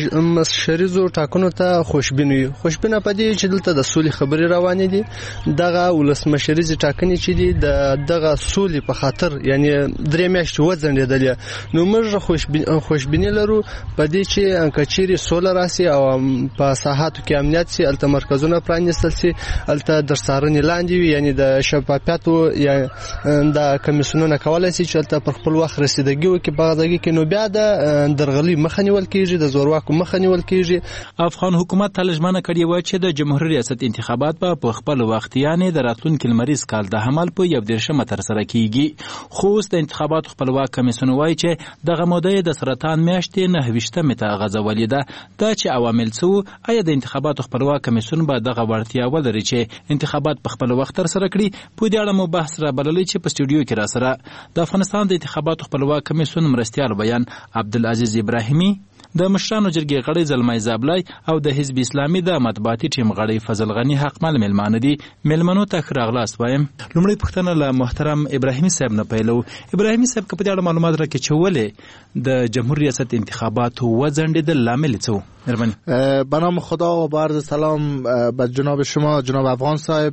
ولسمشریزو ټاکنو ته خوشبین یو. خوشبینه په دې چې دلته د سولې خبرې روانې دي. دغه ولسمشریزې ټاکنې چې دي د دغه سولې په خاطر یعنی درې میاشتې وځنډېدلې، نو موږ خوشبیني لرو په دې چې کچېرې سوله راسي او په ساحاتو کې امنیت سي، هلته مرکزونه پرانیستل سي، هلته در څارنې لاندې وي، یعنی د شفافیتو یا دا کمیسیونونه کولای شي چې تل پر خپل وخت رسیدګي وکړي په غږی کې، نو بیا د درغلي مخه نیول کیږي، د زورواکو مخه نیول کیږي. افغان حکومت تلجمنه کړی و چې د جمهوریت ریاست انتخابات په خپل وخت یعنی د راتلونکي لمریز کال د حمل په یو دیرشمه تر سره کیږي، خو اوس د انتخاباتو خپلواک کمیسیون وایي چې دغه موده د سرطان میاشتې نهه ویشتمې ته غځولې ده. دا چې عوامل څه، آیا د انتخاباتو خپلواک کمیسیون به دغه وړتیا ولري چې انتخابات په خپل وخت تر سره کړي؟ په دې اړه مو بحث را بللی چې په سټوډیو کې را سره د افغانستان د انتخاباتو خپلواک کمیسیون مرستیال بیان عبدالعزیز ابراهیمي، د مشرانو جرګې غړی زلمای زابلای او د حزب اسلامي د مطبوعاتي ټیم غړی فضل غنی حقمل ملمانه دي. ملمنو ته ښه راغلاست وایم. لومړی پوښتنه له محترم ابراهیمي صاحب نه پیلو. ابراهیمي صاحب که په دې اړه معلومات راکړي چې ولې د جمهوریت ریاست انتخاباتو وځنډېدل لامل څه و؟ مهرباني. به نام خدا و با عرض سلام به جناب شما جناب افغان صاحب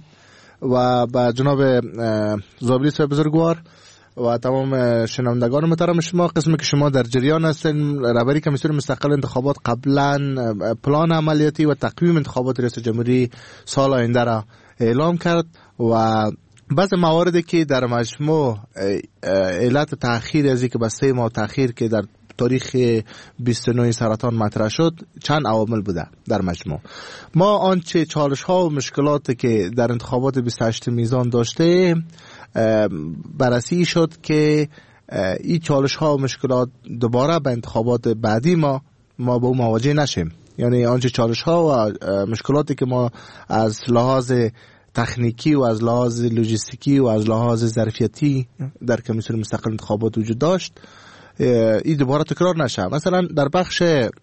و به جناب زابلی صاحب بزرگوار و تمام شنوندگان محترم شما. قسمی که شما در جریان هستین، رهبری کمیسیون مستقل انتخابات قبلا پلان عملیاتی و تقویم انتخابات ریاست جمهوری سال آینده را اعلام کرد و بعض مواردی که در مجموع علت تأخیر از اینکه به سه ماه تأخیر که در تاریخ بیست و نه سرطان مطرح شد چند عوامل بوده در مجموع. ما آنچه چالش ها و مشکلاتی که در انتخابات بیست و هشت میزان داشته بررسی شد که این چالش ها و مشکلات دوباره به انتخابات بعدی ما ما با اون مواجه نشیم. یعنی آنچه چالش ها و مشکلاتی که ما از لحاظ تکنیکی و از لحاظ لوجستیکی و از لحاظ ظرفیتی در کمیسیون مستقل انتخابات وجود داشت این دوباره تکرار نشه. مثلا در بخش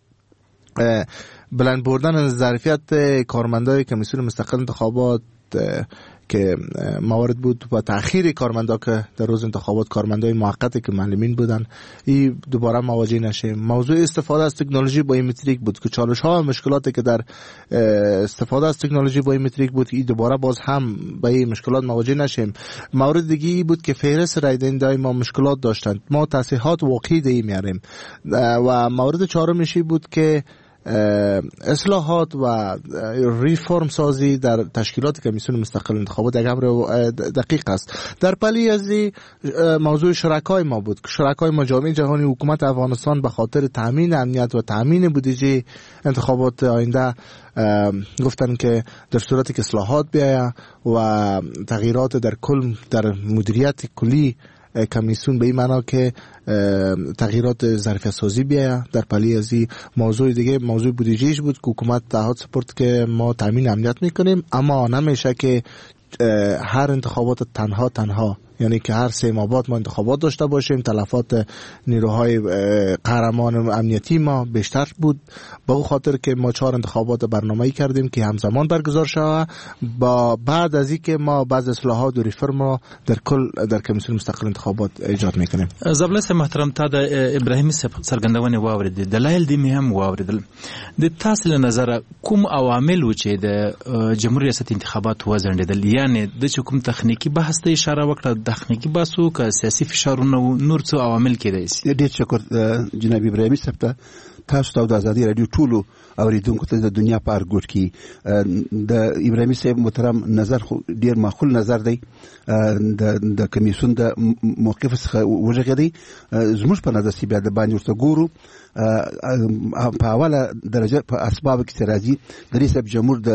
بلند بردن ظرفیت کارمندای کمیسیون مستقل انتخابات که موارد بود و تأخیر کارمندا که در روز انتخابات کارمندای موقتی که معلمین بودن، این دوباره مواجه نشه. موضوع استفاده از تکنولوژی بایومتریک بود که چالش ها و مشکلاتی که در استفاده از تکنولوژی بایومتریک بود، این دوباره باز هم با این مشکلات مواجه نشیم. مورد دیگه بود که فهرست رای دهندگان ما مشکلات داشتند، ما تصحیحات واقعی دی میاریم. و مورد چهارمش بود که اصلاحات و ریفرم سازی در تشکیلات کمیسیون مستقل انتخابات یک امر دقیق است. در پلی از موضوع شرکای ما بود که شرکای ما جامعه جهانی حکومت افغانستان به خاطر تامین امنیت و تامین بودجه انتخابات آینده گفتن که در صورتی که اصلاحات بیاید و تغییرات در کل در مدیریت کلی کمیسیون به این معنا که تغییرات ظرفیت سازی بیاید. در پلی از این موضوع دیگه موضوع بودجهش بود که حکومت تعهد سپرد که ما تامین امنیت میکنیم، اما نمیشه که هر انتخابات تنها تنها یعنی که هر سه ماه بعد ما انتخابات داشته باشیم. تلفات نیروهای قهرمان امنیتی ما بیشتر بود به خاطر که ما چهار انتخابات برنامه‌ای کردیم که همزمان برگزار شود با بعد از اینکه ما بعض اصلاحات و ریفرم را در کل در کمیسیون مستقل انتخابات ایجاد میکنیم. زبلس محترم تا د ابراهیمي څرګندونه واوریدل دلایل دې هم واوریدل د تاسو له نظر کوم عوامل و چې د جمهوریت ریاست انتخابات وزندل یعنی د کوم تخنیکی بحث ته اشاره وکړه تخنیکی باسو که سیاسي فشارونه نور څه عوامل کېدای شي. ډېر شکر جناب ابراهیمي صاحب ته تاسو ته د ازادي رادیو ټولو اوریدونکو ته د دنیا په هر ګوټ کې د ابراهیمي صاحب محترم نظر ډېر معقول نظر دی د د کمیسیون د موقف څخه وژغېدی. زموږ په نظر چې بیا د باندې ورته ګورو په اوله درجه په اسباب کې راځي د رئیس جمهور د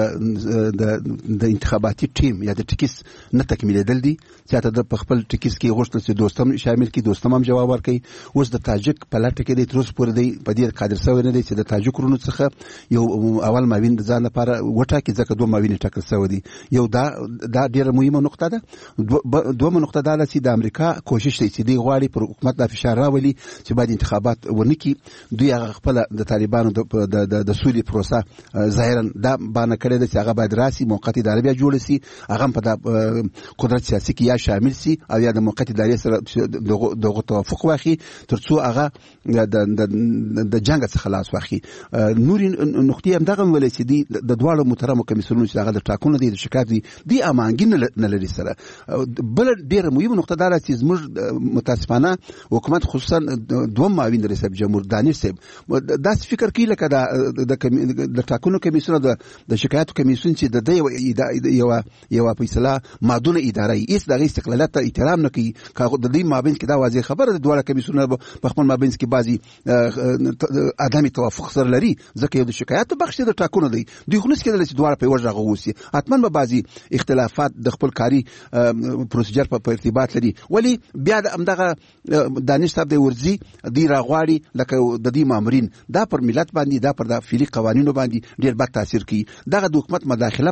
د انتخاباتي ټیم یا د ټیکس نه تکمیلېدل دي چې ته د خپل ټیکس کې غوښتل چې دوستم شامل کړي دوستم هم جواب ورکړي. اوس د تاجک په لټه کې د تروس پورې دی په دې قادر سوی نه دی چې د تاجک رونو څخه یو اول ماوین د ځان لپاره وټاکي ځکه دوه ماوین ټاکل سوی دي. یو دا دا ډیره مهمه نقطه ده. دومره نقطه دا چې د امریکا کوشش دی چې دی غواړي پر حکومت د فشار راولي چې باید انتخابات ونکړي. دوی هغه خپل د طالبانو د د سولې پروسه ظاهرا دا باندې کړی دی چې هغه باید راسي موقت اداره بیا جوړ شي هغه په قدرت سیاسي کې یا شامل شي او یا د موقت ادارې سره دغه توافق واخلي ترڅو هغه د جنگ څخه خلاص واخلي. نور نقطې هم دغه ولې چې دی د دواړو محترمو کمیسیونونو چې هغه د ټاکنو دی د شکایت دی دی امانګین نه لري سره. بل ډیره مهمه نقطه دا چې زموږ متاسفانه حکومت خصوصا دوه معاون رئیس جمهور دانش صاحب دا فکر کوي لکه د ټاکنو کمیسیون د شکایتو کمیسیون چې د یو یو فیصله مادونه اداره ای د استقلالیت ته احترام نه کوي. کاغه د دې مابین کې دا واضح خبره د دواړه کمیسیونونو په خپل مابین کې بعضي عدم توافق سره لري ځکه یو د شکایتو بخش د ټاکنو دی دوی خو نه کېدل چې دواړه په ورژغه ووسی حتما به بعضي اختلافات د خپل کاری پروسیجر په ارتباط لري. ولی بیا د امدغه دانش صاحب د ورزي دی راغواړي لکه د دې مامورین دا پر ملت باندې دا پر د فعلی قوانینو باندې ډیر بد تاثیر کوي. دغه د حکومت مداخله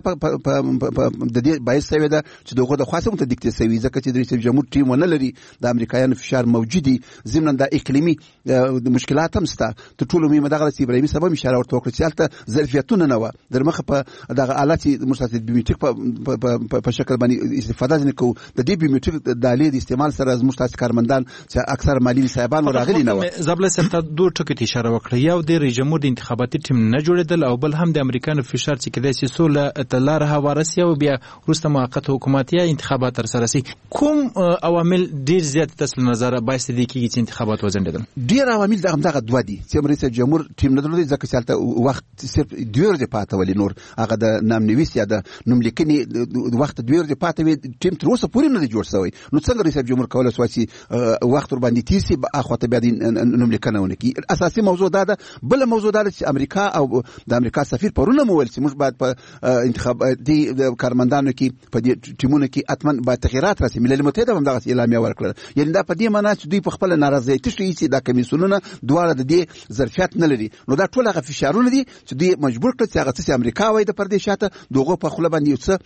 د دې باعث شوی ده چې دغه د خاصه متدیکته شوی ځکه چې د رئیس جمهور ټیم ونه لري د امریکایانو فشار موجودي ضمن د اقلیمي مشکلات هم سته. ته ټول مې مدغه چې ابراهیمي صاحب اشاره ورته وکړه چې البته ظرفیتونه نه و در مخه په دغه آلات مستند بیومټریک په شکل باندې استفاده نه کوو. د دې بیومټریک د آلې د استعمال سره زموږ تاسو کارمندان چې اکثر مالی صاحبان راغلي نه و. زبل سمته دوه ټکي اشاره وکړه یو د رئیس جمهور د انتخاباتي ټیم نه جوړېدل او بل هم د امریکانو فشار چې کېدای شي سوله تلار هوارسي او بیا وروسته موقت حکومتي انتخابات تر سره سي. کوم عوامل ډیر زیات تاسو نظر باعث دي کیږي چې انتخابات وزندل؟ ډیر عوامل دغه دغه دوه دي چې رئیس جمهور ټیم نه درلودي ځکه چې حالت وخت صرف دوه ورځې پاتې ولې نور هغه د نام نویس یا د نوم لیکنې وخت دوه ورځې پاتې وي ټیم تر اوسه پورې نه جوړ شوی. نو څنګه رئیس جمهور کولای شي وخت ور باندې تیر شي اخوته بیا د نوم لیکنه ونکي؟ اساسي موضوع دا ده. بل موضوع دا چې امریکا او د امریکا سفیر پرونه مول چې موږ باید په انتخاباتي کارمندانو کې په دې ټیمونو کې اتمن باید تغیرات راسي. ملل متحد هم دغه اعلامیه ورکړه. یعنی دا په دې معنی چې دوی په خپل نارضایتي شي چې دا کمیسیونونه دواړه د دې ظرفیت نه لري. نو دا ټول هغه فشارونه دي چې دوی مجبور کړ چې هغه څه امریکا وای د پردې شاته دغه په خپل باندې څه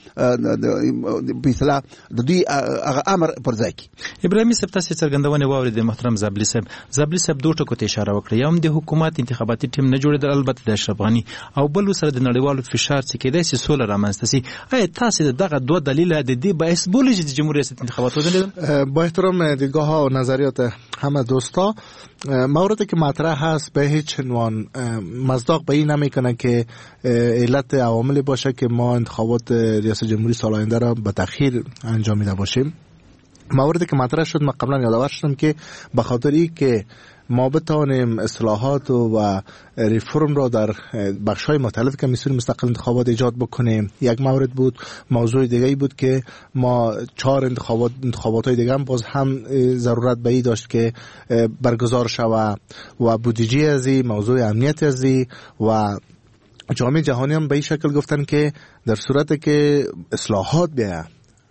په اصطلاح د دوی هغه امر پر ځای کی. ابراهیمي صاحب تاسو څرګندونه واورید محترم زابلی صاحب زابلی صاحب دوه ټکو ته اشاره وکړه. یو هم د حکومت انتخاباتي ټیم نه جوړېدل البته د اشرف غنی او بل سره د نړیوالو فشار چې کېدای شي سوله رامنځته شي. آیا تاسو دغه دوه دلیل د دې باعث بولئ چې جمهوریت ریاست انتخابات وزندل؟ با احترام دیدگاه ها و نظریات همه دوستا موردی که مطرح هست به هیچ عنوان مصداق به این نمیکنه که علت عواملی باشه که ما انتخابات ریاست جمهوری سال آینده را به تأخیر انجام میده باشیم. موردی که مطرح شد من قبلا یادآور شدم که به خاطر این که ما بتوانیم اصلاحات و ریفرم را در بخش‌های مختلف کمیسیون مستقل انتخابات ایجاد بکنیم. یک مورد بود. موضوع دیگه‌ای بود که ما چهار انتخابات انتخابات‌های دیگه هم باز هم ضرورت به این داشت که برگزار شود و بودجه ازی، موضوع امنیت ازی و جامعه جهانی هم به این شکل گفتن که در صورت که اصلاحات بیاید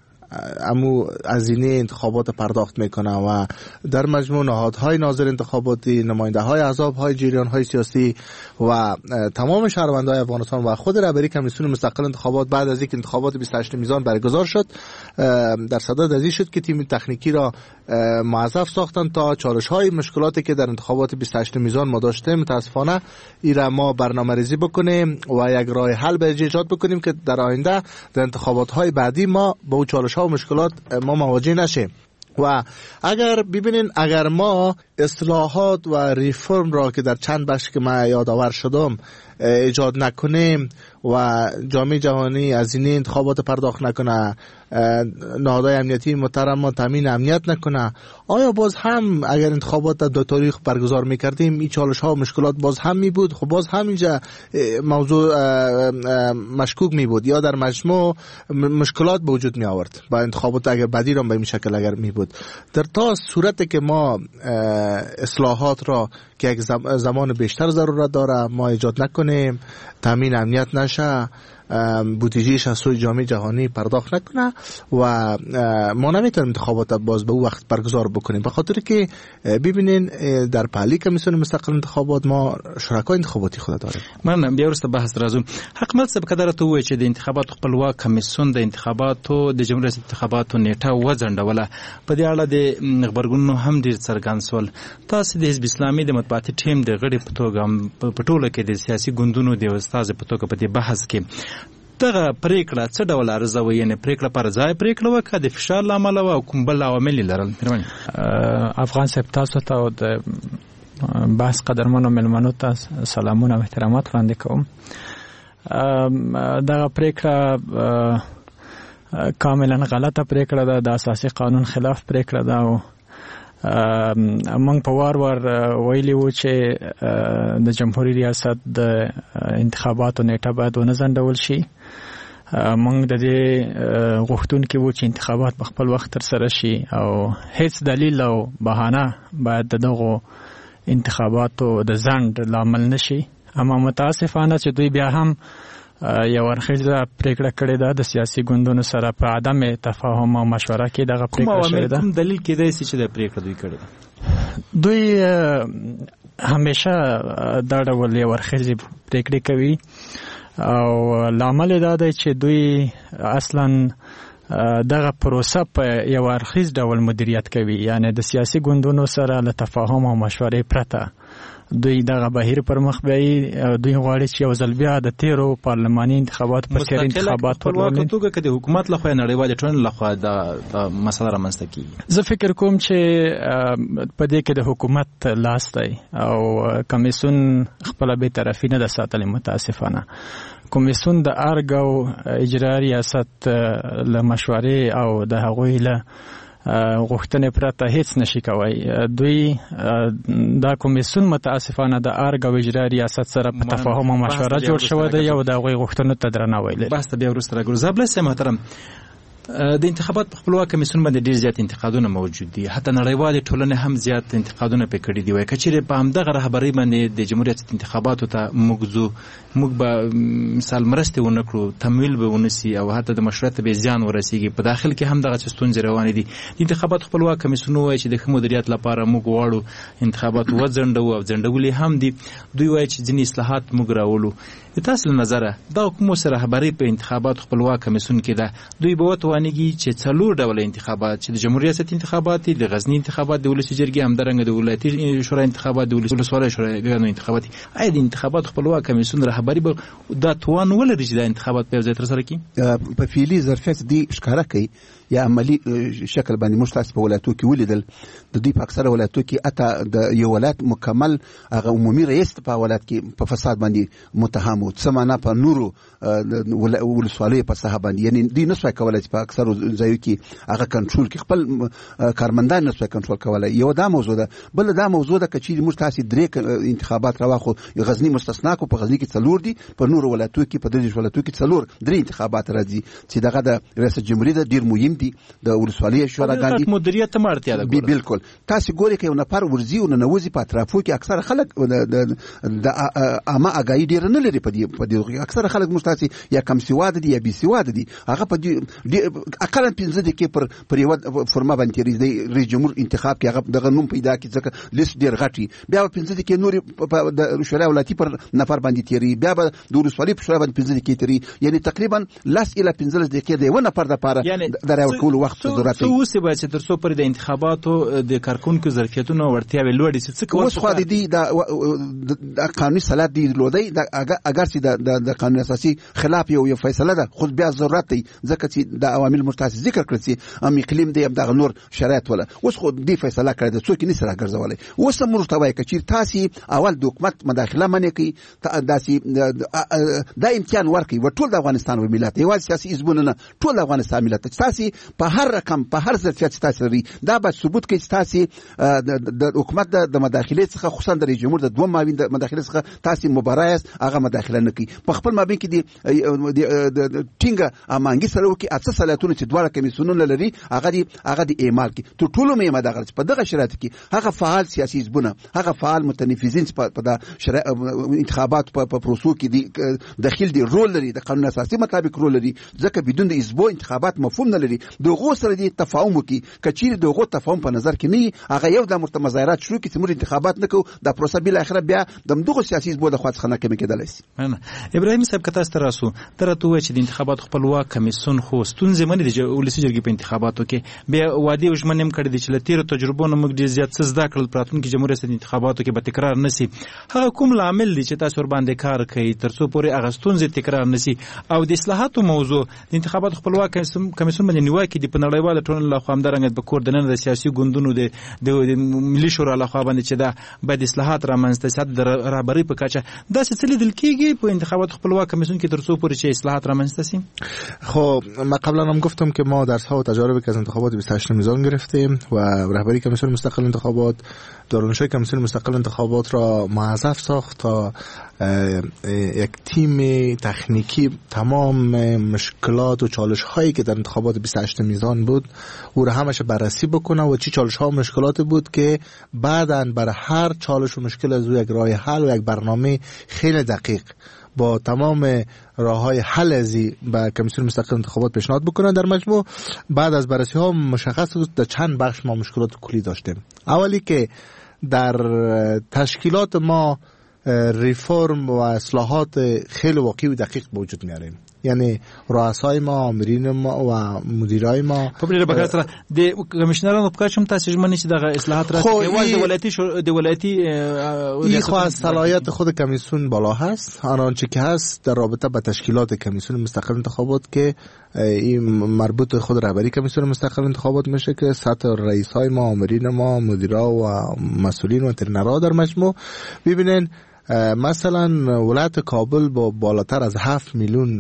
امو هزینه انتخابات پرداخت میکنه و در مجموع نهادهای ناظر انتخاباتی، نماینده های احزاب های جریان های سیاسی و تمام شهروندان افغانستان و خود رهبری کمیسیون مستقل انتخابات بعد از اینکه انتخابات بیست و هشت میزان برگزار شد در صدد ازی شد که تیم تکنیکی را موظف ساختن تا چالش های مشکلاتی که در انتخابات بیست و هشت میزان ما داشته متاسفانه ایرا ما برنامه‌ریزی بکنیم و یک راه حل به ایجاد بکنیم که در آینده در انتخابات های بعدی ما با چالش ها و مشکلات ما مواجه نشیم. و اگر ببینین اگر ما اصلاحات و ریفرم را که در چند بخش که ما یادآور شدم ایجاد نکنیم و جامعه جهانی هزینه انتخابات پرداخت نکنه، نهادهای امنیتی محترم ما تامین امنیت نکنه، آیا باز هم اگر انتخابات در دو تاریخ برگزار میکردیم این چالش ها و مشکلات باز هم می بود؟ خب باز هم اینجا موضوع مشکوک می بود یا در مجموع مشکلات به وجود می آورد با انتخابات اگر بدی را به این شکل اگر می بود. در تا صورتی که ما اصلاحات را که یک زمان بیشتر ضرورت داره ما ایجاد نکنیم، تامین امنیت نشه، بودجهش از سوی جامعه جهانی پرداخت نکنه و ما نمیتونیم انتخابات باز به او وقت برگزار بکنیم، به خاطر که ببینین در پهلی کمیسیون مستقل انتخابات ما شرکای انتخاباتی خود داریم. من بیا ورسته بحث راځو. حق مل څه بقدر ته وای چې د انتخاباتو خپلواک کمیسیون د انتخاباتو د جمهوریت انتخاباتو نیټه وځنډوله. په دې اړه د خبرګونونو هم ډیر څرګند سول. تاسو د حزب اسلامي د مطبوعاتي ټیم د غړي په توګه په ټوله کې د سیاسي ګوندونو د استاد په توګه په دې بحث کې دغه پریکړه څه ډول ارزوي؟ یعنی پریکړه پر ځای پریکړه وکړه د فشار لامل او کوم بل عوامل لرل؟ افغان صاحب تاسو ته او د بحث قدرمنو ملمنو ته سلامونه او احترامات وړاندې کوم. دغه پریکړه کاملا غلطه پریکړه ده، د اساسي قانون خلاف پریکړه ده او موږ په وار وار ویلي وو چې د جمهوریت ریاست د انتخاباتو نیټه باید ونه ځنډول شي. موږ د دې غوښتونکي وو چې انتخابات په خپل وخت ترسره شي او هیڅ دلیل او بهانه باید د دغو انتخاباتو د ځنډ لامل نشي. اما متاسفانه چې دوی بیا هم یو ورخیزه پریکړه کړې ده د سیاسي ګوندونو سره په عدم تفاهم او مشوره کې دغه پریکړه شوې ده. کوم دلیل کېدای شي چې د پریکړه دوی کړې ده؟ دوی همیشه دا ډول یو ورخیزه پریکړې کوي او لامل دا دی چې دوی اصلا دغه پروسه په یو ورخیز ډول مدیریت کوي، یعنی د سیاسي ګوندونو سره له تفاهم او مشورې پرته دوی دغه بهیر پر مخ بیاي. دوی غواړي چې یو ځل بیا د تیرو پارلماني انتخابات په څیر انتخابات ورولي. په توګه کې د حکومت لخوا نړیوال ټولنې لخوا د مسله رامنځته کیږي. زه فکر کوم چې په دې کې د حکومت لاس دی او کمیسیون خپل به طرفي نه د ساتلې. متاسفانه کمیسیون د ارګ او اجرا ریاست له مشورې او د هغوی له غوښتنې پرته هیڅ نشي کوي. دوی دا کمیسیون متاسفانه د ارګ او اجرا ریاست سره په تفاهم او مشوره جوړ شوی دی او د هغوی غوښتنو ته درناوی لري. بس ته بیا وروسته راګرځو. زابلس محترم، د انتخابات په خپلواک کمیسیون باندې ډیر زیات انتقادونه موجود دي، حتی نړیوال ټولنه هم زیات انتقادونه پې کړي دي. وایي کچېرې په همدغه رهبرۍ باندې د جمهوریت انتخاباتو ته موږ ځو، موږ به مثال مرستې ونه کړو، تمویل به ونسي او حتی د مشروعیت به زیان ورسیږي. په داخل کې هم دغه ستونزې روانې دي. د انتخابات خپلواک کمیسیون وایي چې د ښه مدیریت لپاره موږ غواړو انتخابات وځنډوو او ځنډولي هم دي. دوی وایي چې ځینې اصلاحات موږ راولو. د تاسو له نظره دا کومه سره رهبرۍ په انتخابات خپلواک کمیسیون کې ده؟ دوی به وتوانیږي چې څلور ډول انتخابات چې د جمهوریت ریاست انتخابات دي، د غزنی انتخابات، د ولسی جرګې، همدارنګه د ولایتي شورا انتخابات، د ولسوالۍ شوراګانو انتخابات، آیا د انتخابات خپلواک کمیسیون رهبري به دا توان ولري چې د انتخابات په ځای ترسره کړي؟ په فعلي ظرفیت دي ښکاره کوي یا عملی شکل باندې موږ تاسو په ولایتو کې ولیدل. د دوی په اکثره ولایتو کې اته د یو ولایت مکمل هغه عمومي رئیس په ولایت کې په فساد باندې متهم و، څه معنا په نورو ولسوالیو په ساحه باندې، یعنی دوی نشوای کولای چې په اکثر ځایو کې هغه کنټرول کې خپل کارمندان نه څه کنټرول کولای. یو دا موضوع ده. بل دا موضوع ده چې موږ تاسو درې انتخابات راوخو، غزنی مستثنا کو، په غزنی کې څلور دي، په نور ولایتو کې په دریش ولایتو کې څلور درې انتخابات راځي چې دغه د ریاست جمهوریت د ډیر مهم دي. د ولسوالۍ شوراګان دي، مدیریت ته مارتیا ده. بالکل تاسو ګورئ کې یو نفر ورزي او نوځي په اطرافو کې اکثر خلک د عامه اگاهي ډیر نه لري. په دې په دې اکثر خلک مستاسي یا کم سواد دي یا بي سواد دي. هغه په دې اقل پنځه دقیقې پر پر یو فرما باندې ریاست رئیس جمهور انتخاب کې هغه دغه نوم پیدا کی ځکه لیست ډیر غټي، بیا پنځه دقیقې نور د شورا ولایتي پر نفر باندې تیری، بیا به د ولسوالۍ په شورا باندې پنځه دقیقې تیری، یعنی تقریبا لاس اله پنځه دقیقې د یو نفر د پاره د راوړل وخت ضرورت دی. اوس به چې تر څو پر د انتخاباتو د کارکونکو ظرفیتونه ورتیاوي لوړ دي څه کوي؟ اوس خو د دې د قانوني صلاحیت دی لودي د اگر چې د د قانون اساسي خلاف یو یو فیصله ده، خو بیا ضرورت دی ځکه چې د عوامل مرتاسي ذکر کړی چې ام اقلیم دی د نور شرایط ولا اوس خو دې فیصله کړی د څوک نه سره ګرځولای. اوس موږ ته وایي چې تاسو اول د حکومت مداخله منې کوي، داسي دا امکان ورکړي و ټول د افغانستان و ملت، یوازې سیاسي حزبونه نه، ټول د افغانستان ملت تاسو په هر رقم په هر ظرفیت تاسو لري. دا به ثبوت کوي چې تاسو د حکومت د مداخله څخه خصوصا د رئیس جمهور د دوه ماوین د مداخله څخه تاسو مبارز هغه مداخله نه کوي. په خپل مابین کې د ټینګه امانګي سره وکي اته صلاحیتونه چې دواړه کمیسیونونه لري هغه دی هغه دی اعمال کی ټول ټول مې مداخله په دغه شرایط کې هغه فعال سیاسي حزبونه، هغه فعال متنفذین په د انتخابات په پروسو کې دی داخل دی رول لري، د قانون اساسي مطابق رول لري، ځکه بدون د حزبو انتخابات مفهوم نه لري. دغه سره دی تفاهم وکي کچیر دغه تفاهم په نظر کې نه هغه یو د مظاهرات شروع کی چې موږ انتخابات نکو د پروسه بل اخر بیا د دغه سیاسي حزبو د خواص خنه کې کېدلی شي. ابراهیم صاحب کته ستراسو ترته و چې د انتخابات خپلواک کمیسیون خو ستونزې منې د ولسی جرګې په انتخاباتو کې بیا وادي وجمنم کړی د چې لتیر تجربو نه موږ ډیر زیات څه زده کړل پراتون کې جمهوریت د انتخاباتو کې به تکرار نسی. هغه کوم لامل دي چې تاسو ور باندې کار کوي ترڅو پورې هغه ستونزې تکرار نسی او د اصلاحاتو موضوع د انتخابات خپلواک کمیسیون باندې نیوکه دی په نړیواله ټولنه له خوا همدارنګه په کور دننه د سیاسي ګوندونو د د ملي شورا له خوا باندې چې دا باید اصلاحات رامنځته شي د رهبرۍ په کچه داسې څه لیدل کېږي په انتخابات خپلواک کمیسیون کې ترڅو پورې چې اصلاحات رامنځته شي. خب ما قبلا هم گفتم که ما درس ها و تجاربی که از انتخابات بیست و هشتم میزان گرفتیم و رهبری کمیسیون مستقل انتخابات دارالانشای کمیسیون مستقل انتخابات را موظف ساخت تا یک تیم تکنیکی تمام مشکلات و چالش هایی که در انتخابات بیست و هشتم میزان بود او را همش بررسی بکنه و چی چالش ها و مشکلات بود که بعداً برای هر چالش و مشکل از او یک راه حل و یک برنامه خیلی دقیق با تمام راه‌های حل ازی به کمیسیون مستقل انتخابات پیشنهاد بکنن. در مجموع بعد از بررسی ها مشخص بود در چند بخش ما مشکلات کلی داشتیم. اولی که در تشکیلات ما ریفرم و اصلاحات خیلی واقعی و دقیق به وجود میاریم، یعنی رؤسای ما، آمرین ما و مدیرای ما. په بل بکر سره د کمشنرانو په کچم تاسو ژمنې چې دغه اصلاحات راځي د ولایتي د ولایتي این خاص صلاحیت خود کمیسیون بالا هست. آنچه که هست در رابطه با تشکیلات کمیسیون مستقل انتخابات که این مربوط خود رهبری کمیسیون مستقل انتخابات میشه که سطح رئیسای ما، آمرین ما، مدیرا و مسئولین و ترنرها در مجموع ببینین مثلا ولایت کابل با بالاتر از هفت میلیون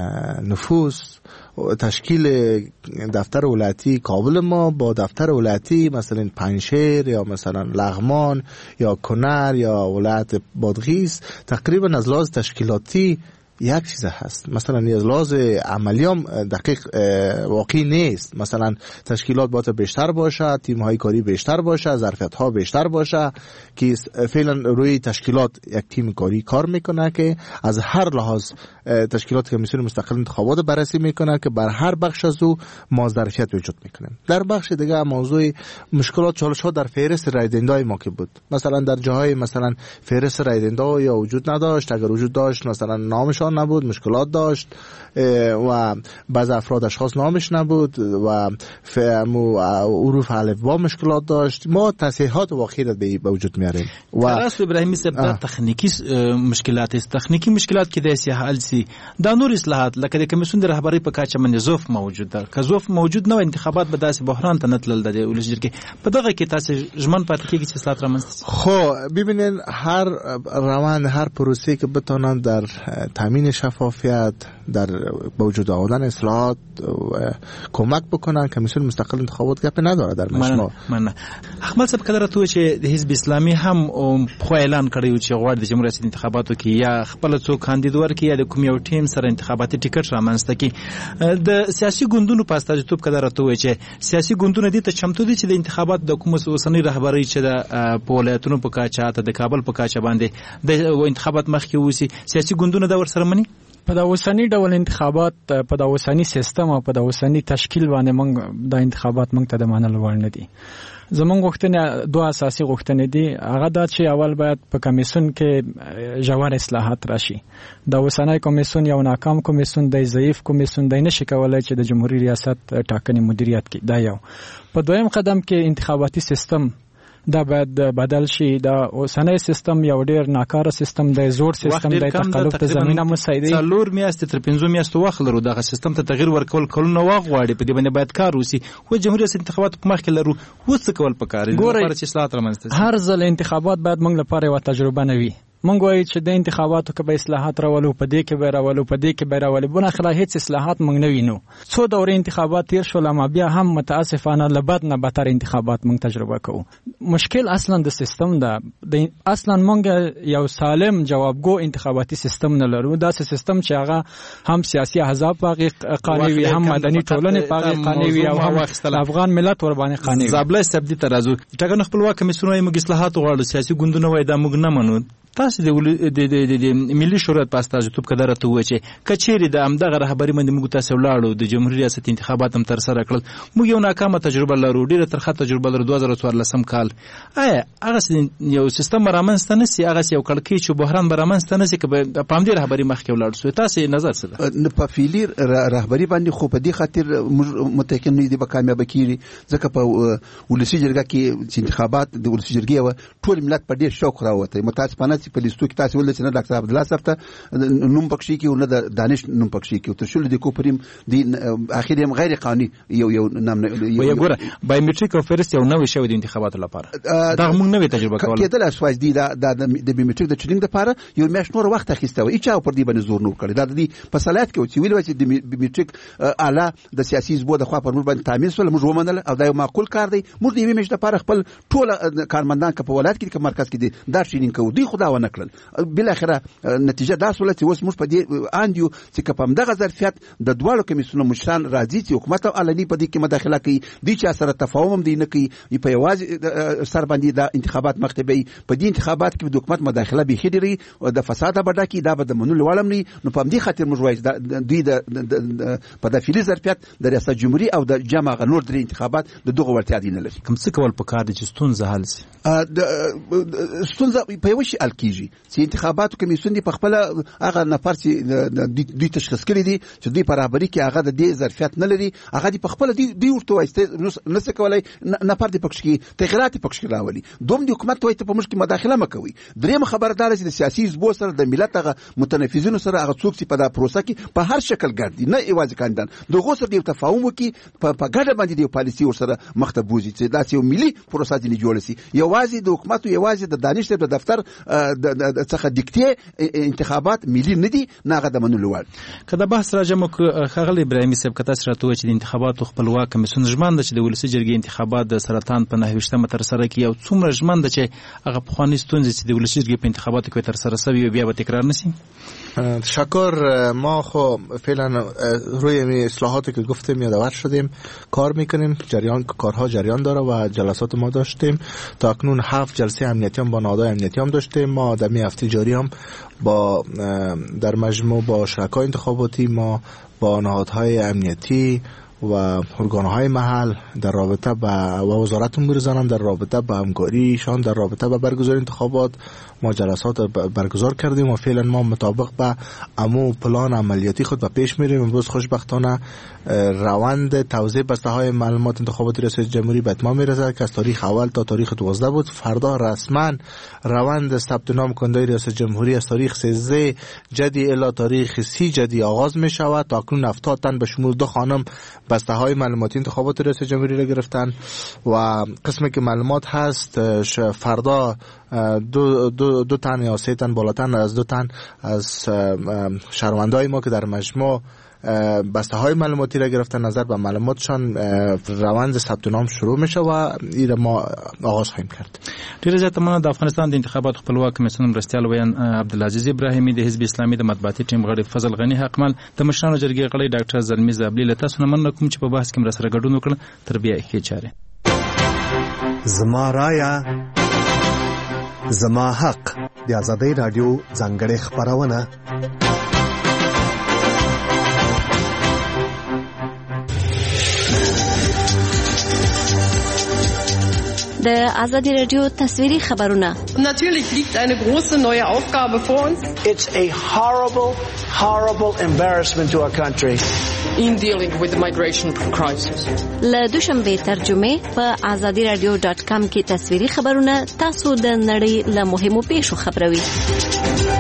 نفوس تشکیل دفتر ولایتی کابل ما با دفتر ولایتی مثلا پنجشیر یا مثلا لغمان یا کنر یا ولایت بادغیس تقریبا از لحاظ تشکیلاتی یک چیز هست. مثلا از لحاظ عملی هم دقیق واقعی نیست. مثلا تشکیلات باید بیشتر باشه، تیم های کاری بیشتر باشه، ظرفیت ها بیشتر باشه که فعلا روی تشکیلات یک تیم کاری کار میکنه که از هر لحاظ تشکیلات کمیسیون مستقل انتخابات بررسی میکنه که بر هر بخش از او ما ظرفیت وجود میکنه. در بخش دیگه موضوع مشکلات چالش ها در فهرست رای دهندگان ما که بود، مثلا در جاهای مثلا فهرست رای دهنده یا وجود نداشت، اگر وجود داشت مثلا نامش نبود، مشکلات داشت و بعض افراد اشخاص نامش نبود و فهم و حروف الفبا مشکلات داشت. ما تصحیحات واقعی را به وجود میاریم. و راست ابراهیمی صاحب تخنیکی مشکلات است، تخنیکی مشکلات کې د حل سي دا نور اصلاحات لکه د کمیسیون د رهبری په کچه باندې ظرف موجود ده. که ظرف موجود نه و انتخابات به داسې بحران ته نتلل د ولس جرګې په دغه کې تاسو ژمن پاتې کیږي چې اصلاحات رامنځته. خو ببینید هر روند هر پروسه که بتونن در تامین تامین شفافیت، در به وجود آوردن اصلاحات کمک بکنن. کمیسیون مستقل انتخابات گپ نداره در مجموع. من احمد صاحب کله راته چې د حزب اسلامي هم خو اعلان کړی چې غواړي د جمهوریت ریاست انتخاباتو کې یا خپل څوک کاندید ورکړي یا د کوم یو ټیم سره انتخاباتي ټیکټ رامنځته کړي. د سیاسي ګوندونو په استازیتوب کله راته وایي چې سیاسي ګوندونه دي ته چمتو دي چې د انتخابات د کوم اوسنۍ رهبرۍ چې د ولایتونو په کاچه ته د کابل په کاچه باندې د انتخابات مخکې وسی سیاسي ګوندونه دا ورسره مني؟ په د اوسنی ډول انتخابات په د اوسنی سیستم او په د اوسنی تشکیل باندې موږ د انتخابات موږ ته د منلو وړ نه دي. زمونږ غوښتنې دوه اساسي غوښتنې دي. هغه دا چې اول باید په کمیسیون کې ژور اصلاحات راشي. د اوسنی کمیسیون یو ناکام کمیسیون دی، ضعیف کمیسیون دی، نشي کولای چې د جمهوریت ریاست ټاکنې مدیریت کړي. دا یو. په دویم قدم کې انتخاباتي سیستم دا باید بدل شي. دا اوسنی سیستم یو ډیر ناکاره سیستم دی، زوړ سیستم دی، تقلب ته زمينه مساعدي. څلور میاشتې تر پنځو میاشتو وخت لرو دغه سیستم ته تغییر ورکول کولونه واغواړي. په دې باندې باید کار وسی. خو جمهوریت انتخابات په مخ کې لرو وڅ کول پکاره دي لپاره چې اصلاحات رامنځته شي. هر ځل انتخابات باید موږ لپاره یو تجربه نه وي. مونږ وایو چې د انتخاباتو کې به اصلاحات راولو، په دې کې به راولو، په دې کې به راولو، بل اخر هیڅ اصلاحات مونږ نه وینو. څو دورې انتخابات تیر شول، ما بیا هم متاسفانه لبد نه بدتر انتخابات مونږ تجربه کوو. مشکل اصلا د سیستم ده. د اصلا مونږ یو سالم جوابګو انتخاباتي سیستم نه لرو. دا سیستم چې هغه هم سیاسي احزاب باغی قانوني وي، هم مدني ټولنې باغی قانوني وي، او هم افغان ملت ور باندې قانوني وي. زابله سبدي ترازو ټاکنو خپلواک کمیسیونونه موږ اصلاحات غواړو، سیاسي ګوندونه وای دا موږ نه منو. تاسو د د ملي شورا په استازیتوب کې درته وایي چې کچېری د امدغه رهبری باندې موږ تاسو ولاړو د جمهوریت ریاست انتخابات هم تر سره کړل. موږ یو ناکامه تجربه لرو، ډیره ترخه تجربه لرو. دوه زره څوارلسم کال آیا هغه یو سیستم رامنځته نسی، هغه یو کړکۍ چې بحران رامنځته نسی که په همدې رهبری مخکې ولاړ شو؟ تاسو نظر څه ده؟ په فعلی رهبری باندې خو په دې خاطر متأکد نه دي به کامیاب کیږي، ځکه په ولسی جرګه کې چې انتخابات د ولسی جرګې و ټول ملت په ډیر شوق راوته. متاسفانه په لیستو کې تاسو ولې نه ډاکټر عبد الله صاحب ته نوم پکښې کې او نه د دانش نوم پکښې کې تر شول د کوپریم دی اخر هم غیر قانوني یو یو نام یو ګوره بایومټریک او فرست یو نوې شوی د انتخاباتو لپاره دا موږ نوې تجربه کوله. کېدل اسواس دی دا د بایومټریک د چلینګ لپاره یو میاشت نور وخت اخیسته و. هیڅ پر دې باندې زور نور کړی. دا د دې په صلاحیت کې چې ویل و چې د بایومټریک اعلی د سیاسي حزبو د خوا پر موږ باندې تامین سول، موږ ومنل او دا یو معقول کار دی. موږ د یوې میاشتې لپاره خپل ټول کارمندان که په ولایت کې که مرکز کې دي دا شینینګ کوو. دوی خدا ونه کړل. بل اخره نتیجه دا سول چې اوس موږ په دې اندیو چې کوم دغه ظرفیت د دوه کمیسیونو مشران راځي چې حکومت علني په دې کې مداخله کوي. دي چې سره تفاهم دي نه کوي په یوازې سر باندې د انتخابات مختبي په دې انتخابات کې د حکومت مداخله به خېډري او د فساد بډا کې دا به د منلو وړم نه. نو په دې خاطر موږ وایو دوی د په داخلي ظرفیت د ریاست جمهوریت او د جامع نور د انتخابات د دغه ورتیا دي نه لري. کوم څه کول پکار دي چې ستونزه حل شي؟ ستونزه په یو شي حل کیږي چې انتخاباتو کمیسیون دی په خپل هغه نفر چې دوی تشخیص کړی دي چې دوی په رهبری کې هغه د دې ظرفیت نه لري، هغه دی په خپل دی ورته وایسته نس کولای نفر دی پکښ کې تغیرات پکښ کې راولي. دوم دی حکومت وایي ته په مشکل مداخله مکوي. دریم خبردار چې د سیاسي حزبو سره د ملت هغه متنفذینو سره هغه څوک چې په دا پروسه کې په هر شکل ګرځي نه ایواز کاندان دغه سره دی تفاهم وکي په ګډه باندې دی پالیسي ور سره مخته بوزي چې دا یو ملي پروسه دی جوړ شي. یوازې د حکومت یوازې د دانش د دفتر څخه دکتې انتخابات ملي نه دي، ناغه د منلو وړ. کله بحث راځم خغل ابراهیمي صاحب کته سره توه چې د انتخاباتو خپلواک کمیسیون ژمن ده چې د ولسی جرګې انتخابات د سرطان په نهویشتمه تر سره کی او څومره ژمن ده چې هغه په خواني ستونزې چې د ولسی جرګې په انتخاباتو کې تر سره سوي بیا به تکرار نشي. تشکر. ما خو فعلا روی می اصلاحاتی که گفتیم یادآور شدیم، کار میکنیم، جریان کارها جریان داره و جلسات ما داشتیم تا اکنون هفت جلسه امنیتی هم با نهادهای امنیتی هم داشتیم. ما در می هفته جاری هم با در مجموع با شرکای انتخاباتی، ما با نهادهای امنیتی و ارگانهای محل در رابطه با و وزارت امور زنان در رابطه با همکاریشان در رابطه با برگزاری انتخابات ما جلسات برگزار کردیم و فعلا ما مطابق با امو پلان عملیاتی خود به پیش میریم. امروز خوشبختانه روند توزیع بسته های معلومات انتخابات ریاست جمهوری به اتمام میرسد که از تاریخ اول تا تاریخ دوازده بود. فردا رسما روند ثبت نام کننده ریاست جمهوری از تاریخ سیزده جدی الی تاریخ سی جدی آغاز می شود. تا اکنون هفتاد تن به شمول دو خانم بسته های معلوماتی انتخابات ریاست جمهوری را گرفتن و قسمی که معلومات هست فردا دو, دو, دو تن یا سه تن بالاتر از دو تن از شهروندای ما که در مجموع بسته های معلوماتی را گرفتن نظر به معلوماتشان روند ثبت نام شروع میشه و این ما آغاز خواهیم کرد. ډیره زیاته مننه. د افغانستان د انتخاباتو خپلواک کمیسیون مرستیال ویان عبدالعزیز ابراهیمي، د حزب اسلامي د مطبوعاتي ټیم غړي فضل غنی حقمل، د مشرانو جرګې غړي ډاکټر زلمی زابلی له تاسو نه مننه کوم چې په بحث کې مر سره ګډون وکړ. تر بیا ښې چارې. زما رایا زما حق د آزادۍ رادیو ځانګړې خبرونه. د آزادی رادیو تصویری خبرونه. Natürlich liegt eine große neue Aufgabe vor uns. It's a horrible, horrible embarrassment to our country. In dealing with the migration crisis. له دوشنبه ترجمه په آزادی رادیو ډاټ کام کې تصویری خبرونه تاسو د نړۍ له مهمو پیښو خبروي.